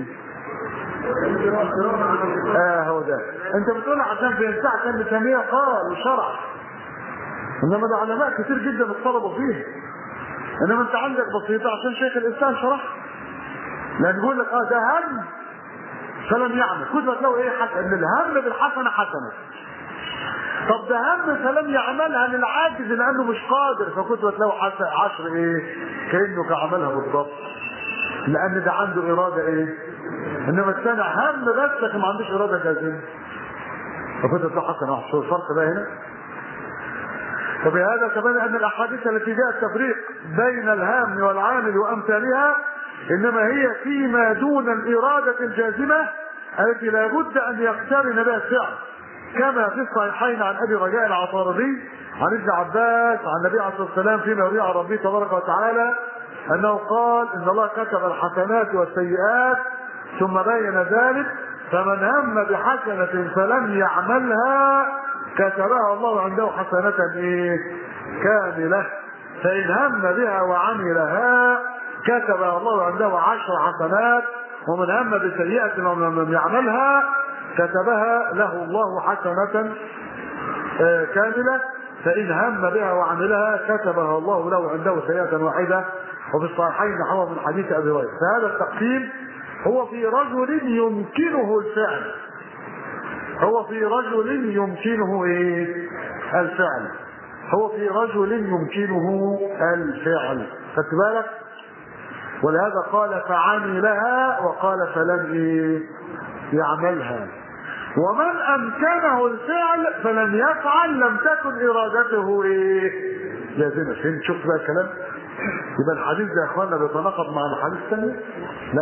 اه هو ده. انت بتقول عشان في ينفع كان بسميها قال وشرح، انما ده علماء كتير جدا اتطلبوا فيه. انما انت عندك بسيطه عشان شيخ الاسلام شرح، لان يقول لك اه ده هم فلم يعمل كتبت له ايه؟ حسنه. ان الهم بالحسنه حسنه. طب ده هم فلم يعملها للعاجز لانه مش قادر فكتبت له حسنه عشر ايه؟ كانه كعملها بالضبط، لان ده عنده اراده ايه؟ انما الثاني هم بس لكن ما عندوش اراده جازمه فكتبت له حسنه واحده. شو الفرق بقى هنا؟ وبهذا كمان ان الاحاديث التي جاء التفريق بين الهام والعامل وامثالها انما هي فيما دون الاراده الجازمه التي لا بد ان يقترن بها الفعل، كما في الصحيحين عن ابي رجاء العطاردي عن ابن عباس عن النبي عليه الصلاه والسلام فيما يروي عن ربه تبارك وتعالى انه قال ان الله كتب الحسنات والسيئات ثم بين ذلك فمن هم بحسنه فلم يعملها كتبها الله عنده حسنه ايه؟ كامله، فان هم بها وعملها كتبها الله عنده عشر حسنات، ومن هم بسيئه ولم يعملها كتبها له الله حسنه كامله، فان هم بها وعملها كتبها الله له عنده سيئه واحده. وفي الصحيحين نحوه من حديث ابي هريره. فهذا التقسيم هو في رجل يمكنه الفعل، هو في رجل يمكنه ايه؟ الفعل، هو في رجل يمكنه الفعل. خدت بالك؟ ولهذا قال فعملها وقال فلم ايه؟ يعملها. ومن امكنه الفعل فلم يفعل لم تكن ارادته ايه؟ لازمه. فين شفت بقى الكلام؟ يبقى الحديث ده يا اخوانا بيتناقض مع الحديث الثاني؟ لا.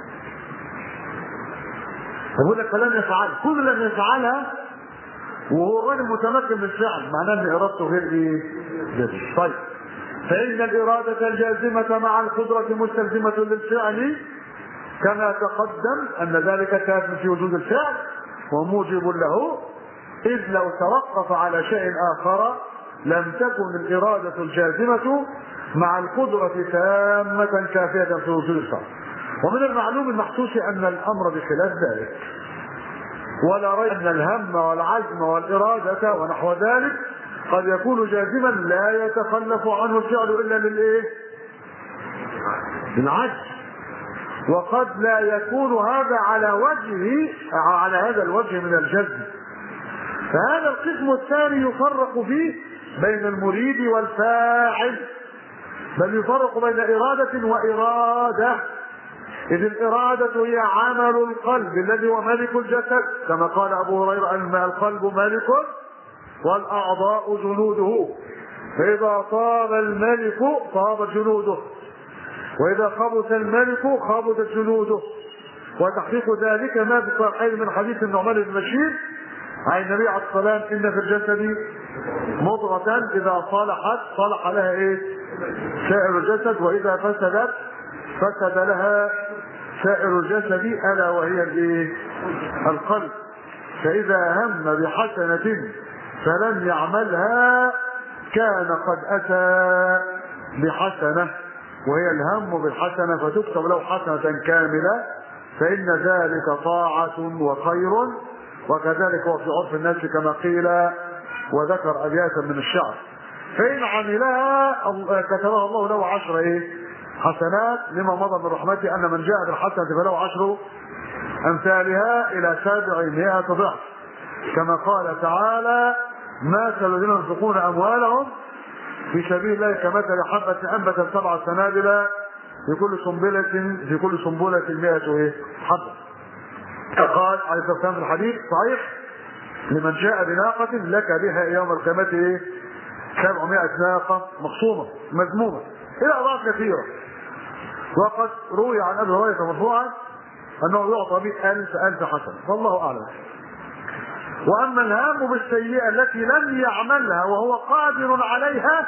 بقول لك فلم يفعل، كل لم يفعلها وهو الراجل متمكن من الفعل معناه ان ارادته غير ايه؟ جازمه. طيب فان الاراده الجازمه مع القدره مستلزمه للفعل كما تقدم ان ذلك كاف في وجود الفعل وموجب له، اذ لو توقف على شيء اخر لم تكن الاراده الجازمه مع القدره تامه كافيه في وجود الفعل. ومن المعلوم المحسوس ان الامر بخلاف ذلك، ولا ريب ان الهم والعزم والاراده ونحو ذلك قد يكون جازما لا يتخلف عنه الفعل الا للايه؟ للعجز، وقد لا يكون هذا على وجه على هذا الوجه من الجزم. فهذا القسم الثاني يفرق فيه بين المريد والفاعل، بل يفرق بين إرادة وإرادة، إذ الإرادة هي عمل القلب الذي هو مالك الجسد، كما قال أبو هريرة أن القلب مالك والأعضاء جنوده، فإذا طاب الملك طابت جنوده، وإذا خبث الملك خبثت جنوده. وتحقيق ذلك ما في الصحيحين من حديث النعمان بن بشير عن النبي عليه الصلاة والسلام إن في الجسد مضغة إذا صلحت صلح لها إيه؟ سائر الجسد، وإذا فسدت فسد لها سائر الجسد ألا وهي الإيه؟ القلب. فإذا هم بحسنة فلم يعملها كان قد أتى بحسنة، وهي الهم بالحسنة فتكتب له حسنة كاملة، فإن ذلك طاعة وخير. وكذلك هو في عرف الناس كما قيل وذكر أبياتا من الشعر. فإن عملها كتبها الله له عشر إيه؟ حسنات، لما مضى من رحمته أن من جاء بالحسنة فله عشر أمثالها إلى سبعمائة ضعف، كما قال تعالى مثل الذين ينفقون أموالهم في سبيل الله كمثل حبة أنبتت سبع سنابل في كل سنبلة في كل سنبلة مئة إيه؟ حبة. قال عليه الصلاة والسلام في الحديث صحيح لمن جاء بناقة لك بها يوم القيامة إيه؟ سبعمائة ناقة مقسومة مذمومة إلى أضعاف كثيرة. وقد روي عن أبي هريرة مرفوعا أنه يعطى به ألف ألف حسنة، والله أعلم. وأما الهام بالسيئة التي لم يعملها وهو قادر عليها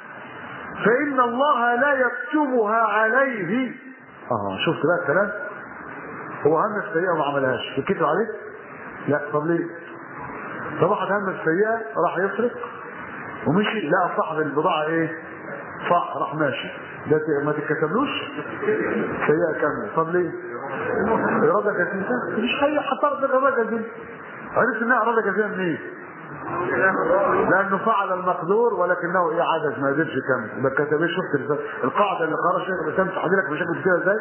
فإن الله لا يكتبها عليه. اه شفت بقى الكلام؟ هو هم السيئة وما عملهاش يكتب عليه؟ لا. طب ليه؟ طب واحد هم السيئة راح يسرق ومشي لقى صاحب البضاعة ايه؟ صح، راح ماشي، ده ما تتكتبلوش سيئة كاملة. طب ليه؟ إرادة جزيمة؟ مش هي حطرت بالإرادة جزيمة. عرفت انها إرادة جزيمة منين؟ لأنه فعل المقدور ولكنه ايه عجز ما قدرش يكمل. ما كتبش. شفت القاعدة اللي قرأ الشيخ الإسلام تحدي لك بشكل كده ازاي؟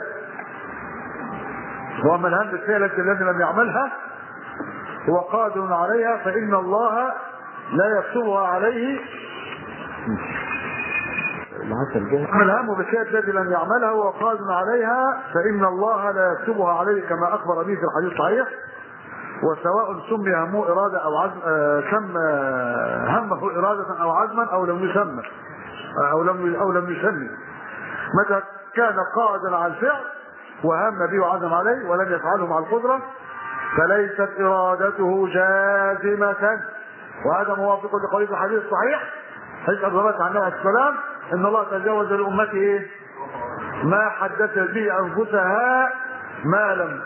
وأما الهم بالفعل التي لم يعملها هو قادر عليها فإن الله لا يكتبها عليه. أما الهم بالفعل الذي لم يعملها هو قادر عليها فإن الله لا يكتبها عليه كما أخبر به في الحديث الصحيح. وسواء سمي همه إرادة أو عزم آه سمى همه إرادة أو عزما أو لم يسمى أو لم أو لم يسمي. متى كان قائدا على الفعل وهم به وعزم عليه ولم يفعله مع القدرة فليست إرادته جازمة. وهذا موافق لقول الحديث الصحيح حديث أبي هريرة عن النبي عليه السلام إن الله تجاوز لأمته إيه؟ ما حدثت به أنفسها ما لم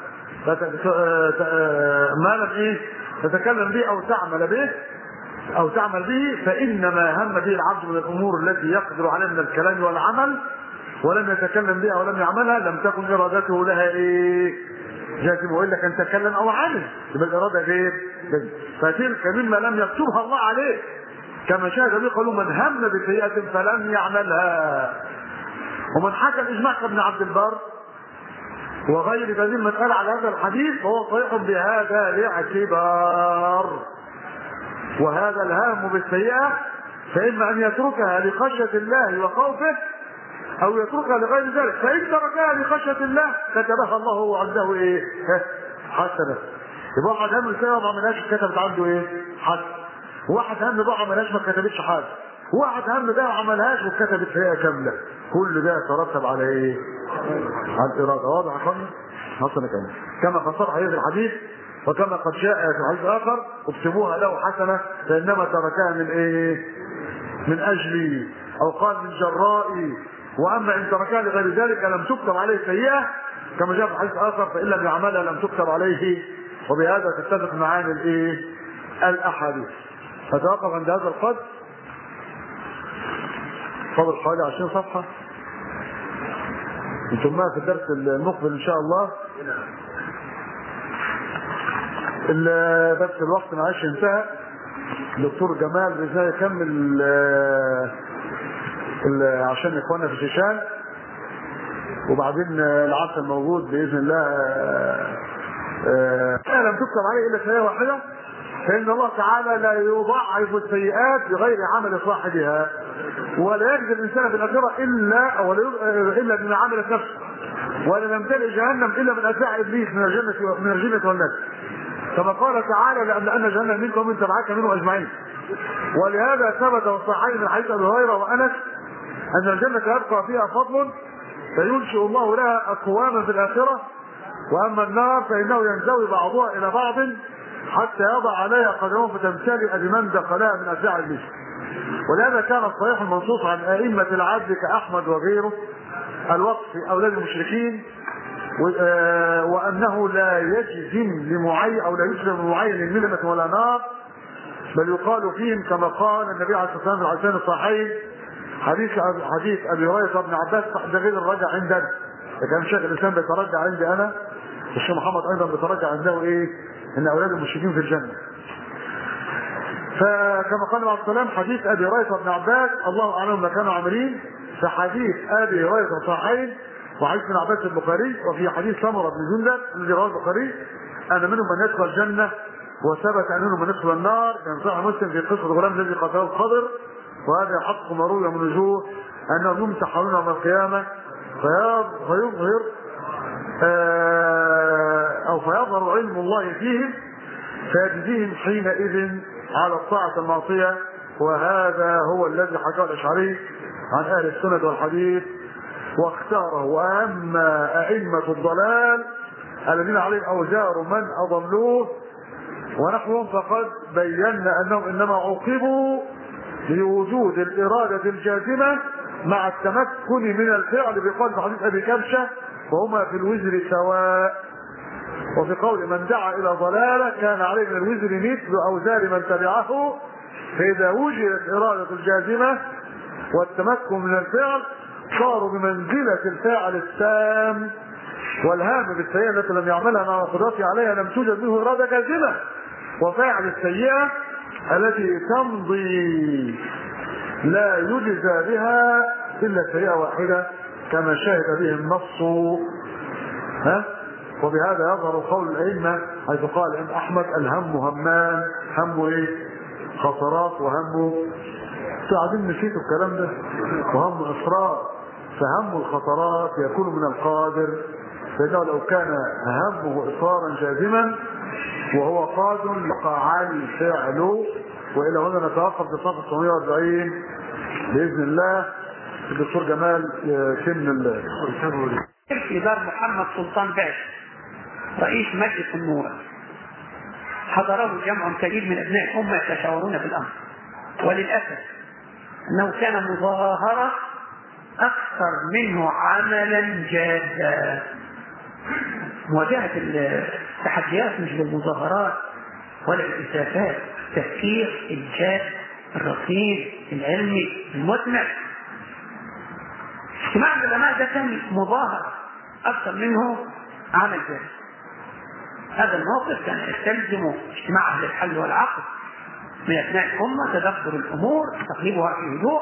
ما لم إيه؟ تتكلم به أو تعمل به أو تعمل به فإنما هم به العبد من الأمور التي يقدر عليها من الكلام والعمل ولم يتكلم بها ولم يعملها لم تكن إرادته لها إيه؟ جازم. وإلا كان تكلم أو عمل يبقى الإرادة غير جازم. فتلك مما لم يكتبها الله عليه كما شاهد به قالوا من هم بسيئة فلم يعملها. ومن حكى الإجماع كابن عبد البر وغير هذه المسألة على هذا الحديث فهو صريح بهذا الاعتبار. وهذا الهام بالسيئة فإما أن يتركها لخشية الله وخوفه أو يتركها لغير ذلك. فإن تركها لخشية الله كتبها الله عنده إيه؟ حسنة. يبقى واحد هم السيئة وما عملهاش كتبت عنده إيه؟ حسنة. واحد هم بقى عملهاش ما كتبتش حاجة. واحد هم ده عملهاش وكتبت سيئة كاملة. كل ده يترتب على إيه؟ على الإرادة. واضح يا اخواني؟ حسنة كمان كما قصر حديث الحديث وكما قد جاء في الحديث الآخر اكتبوها له حسنة فإنما تركها من إيه؟ من أجلي أو قال من جرائي. وأما إن تركها لغير ذلك لم تكتب عليه سيئة كما جاء في الحديث الآخر فإن لم يعملها لم تكتب عليه. وبهذا تتفق معاني الإيه؟ الأحاديث. فتوقف عند هذا القدر. فضل حوالي عشرين صفحة انتم معنا في الدرس المقبل ان شاء الله. بس الوقت معلش انتهى. الدكتور جمال بإذن الله يكمل عشان اخواننا في شيشان وبعدين العسل موجود باذن الله. لم تكتب عليه الا سيئة واحدة فإن الله تعالى لا يضاعف السيئات بغير عمل صاحبها ولا يجزي الإنسان في الآخرة إلا إلا بما عملت نفسه ولا نمتلئ جهنم إلا من أتباع إبليس من الجنة من الجنة والناس كما قال تعالى لأن جهنم منكم ومن تبعك منهم أجمعين. ولهذا ثبت الصحيحين من حديث أبي هريرة وأنس أن الجنة يبقى فيها فضل فينشئ الله لها أقواما في الآخرة وأما النار فإنه ينزوي بعضها إلى بعض حتى يضع عليها قدمه فتمتلئ بمن دخلها من أتباع إبليس. ولهذا كان الصحيح المنصوص عن أئمة العدل كأحمد وغيره الوقف في أولاد المشركين وأنه لا يجزم لمعين أو لا يجزم لمعين ملمة ولا نار بل يقال فيهم كما قال النبي عليه الصلاة والسلام في الحديثين الصحيحين حديث حديث أبي هريرة بن عباس ده غير الرجع عندنا. كان شيخ الإسلام بيترجع عندي أنا والشيخ محمد أيضا بيترجع عنده إيه؟ إن أولاد المشركين في الجنة. فكما قال عليه السلام حديث ابي هريره بن عباس الله اعلم ما كانوا عاملين في حديث ابي هريره صحيح وحديث ابن عباس البخاري وفي حديث سمره بن جندب الذي رواه البخاري ان منهم من يدخل الجنه وثبت ان منهم من يدخل النار كان صحيح مسلم في قصه الغلام الذي قتله الخضر وهذا يحقق ما روي من وجوه انهم يمتحنون يوم القيامه فيظهر او فيظهر علم الله فيهم فيجزيهم حينئذ على الطاعة المعصية. وهذا هو الذي حكاه الأشعري عن أهل السنة والحديث واختاره. وأما أئمة الضلال الذين عليهم أوزار من أضلوه ونحوهم فقد بينا أنهم إنما عوقبوا لوجود الإرادة الجازمة مع التمكن من الفعل بقول حديث أبي كبشة وهما في الوزر سواء. وفي قول من دعا إلى ضلالة كان عليه من الوزر مثل أوزار من تبعه، فإذا وجدت إرادة الجازمة والتمكن من الفعل صاروا بمنزلة الفاعل التام، والهام بالسيئة التي لم يعملها مع قدرته عليها لم توجد منه إرادة جازمة، وفاعل السيئة التي تمضي لا يجزى بها إلا سيئة واحدة كما شاهد به النص. ها؟ وبهذا يظهر قول الأئمة حيث قال الإمام أحمد الهم همان، هم إيه؟ خطرات، وهم قاعدين نسيتوا الكلام ده، وهم إصرار، فهم الخطرات يكون من القادر، فإنه لو كان همه إصرارا جازما وهو قادر لقع الفعل. وإلى هنا نتوقف بصفحة تسعمائة وأربعين بإذن الله. الدكتور جمال يتم الشغل. في دار محمد سلطان باشا رئيس مجلس النور حضره جمع كبير من أبناء الأمة يتشاورون بالأمر، وللأسف أنه كان مظاهرة أكثر منه عملا جادا. مواجهة التحديات مش بالمظاهرات ولا الإسافات، التفكير الجاد الرصين العلمي المتمع. اجتماع العلماء ده كان مظاهرة أكثر منه عمل جاد. هذا الموقف كان يستلزم اجتماع أهل الحل والعقد من أبناء الأمة، تدبر الأمور تقليبها في هدوء.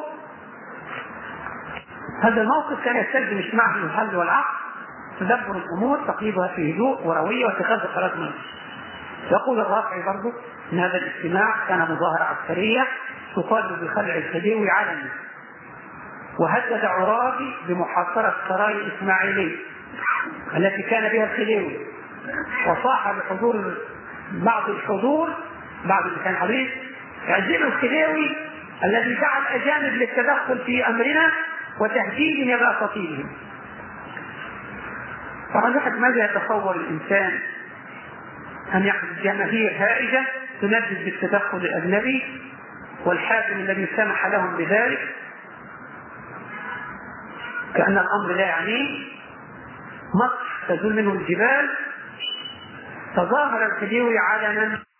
هذا الموقف كان يستلزم اجتماع أهل الحل والعقد، تدبر الأمور تقليبها في هدوء وروية واتخاذ قرارات منه. يقول الرافعي برضه ان هذا الاجتماع كان مظاهرة عسكرية تقاد بخلع الخديوي علني، وهدد عرابي بمحاصرة سرايا الإسماعيلية التي كان بها الخديوي، وصاح بحضور بعض الحضور بعض اللي كان حضير يعزل الخديوي الذي دعا الأجانب للتدخل في أمرنا وتهديد نباتاتهم. طبعا الواحد ماذا يتصور الإنسان أن يحدث جماهير هائجة تندد بالتدخل الأجنبي والحاكم الذي سمح لهم بذلك كأن الأمر لا يعنيه، مصر تزول منه الجبال. تظاهر الخديوي علنا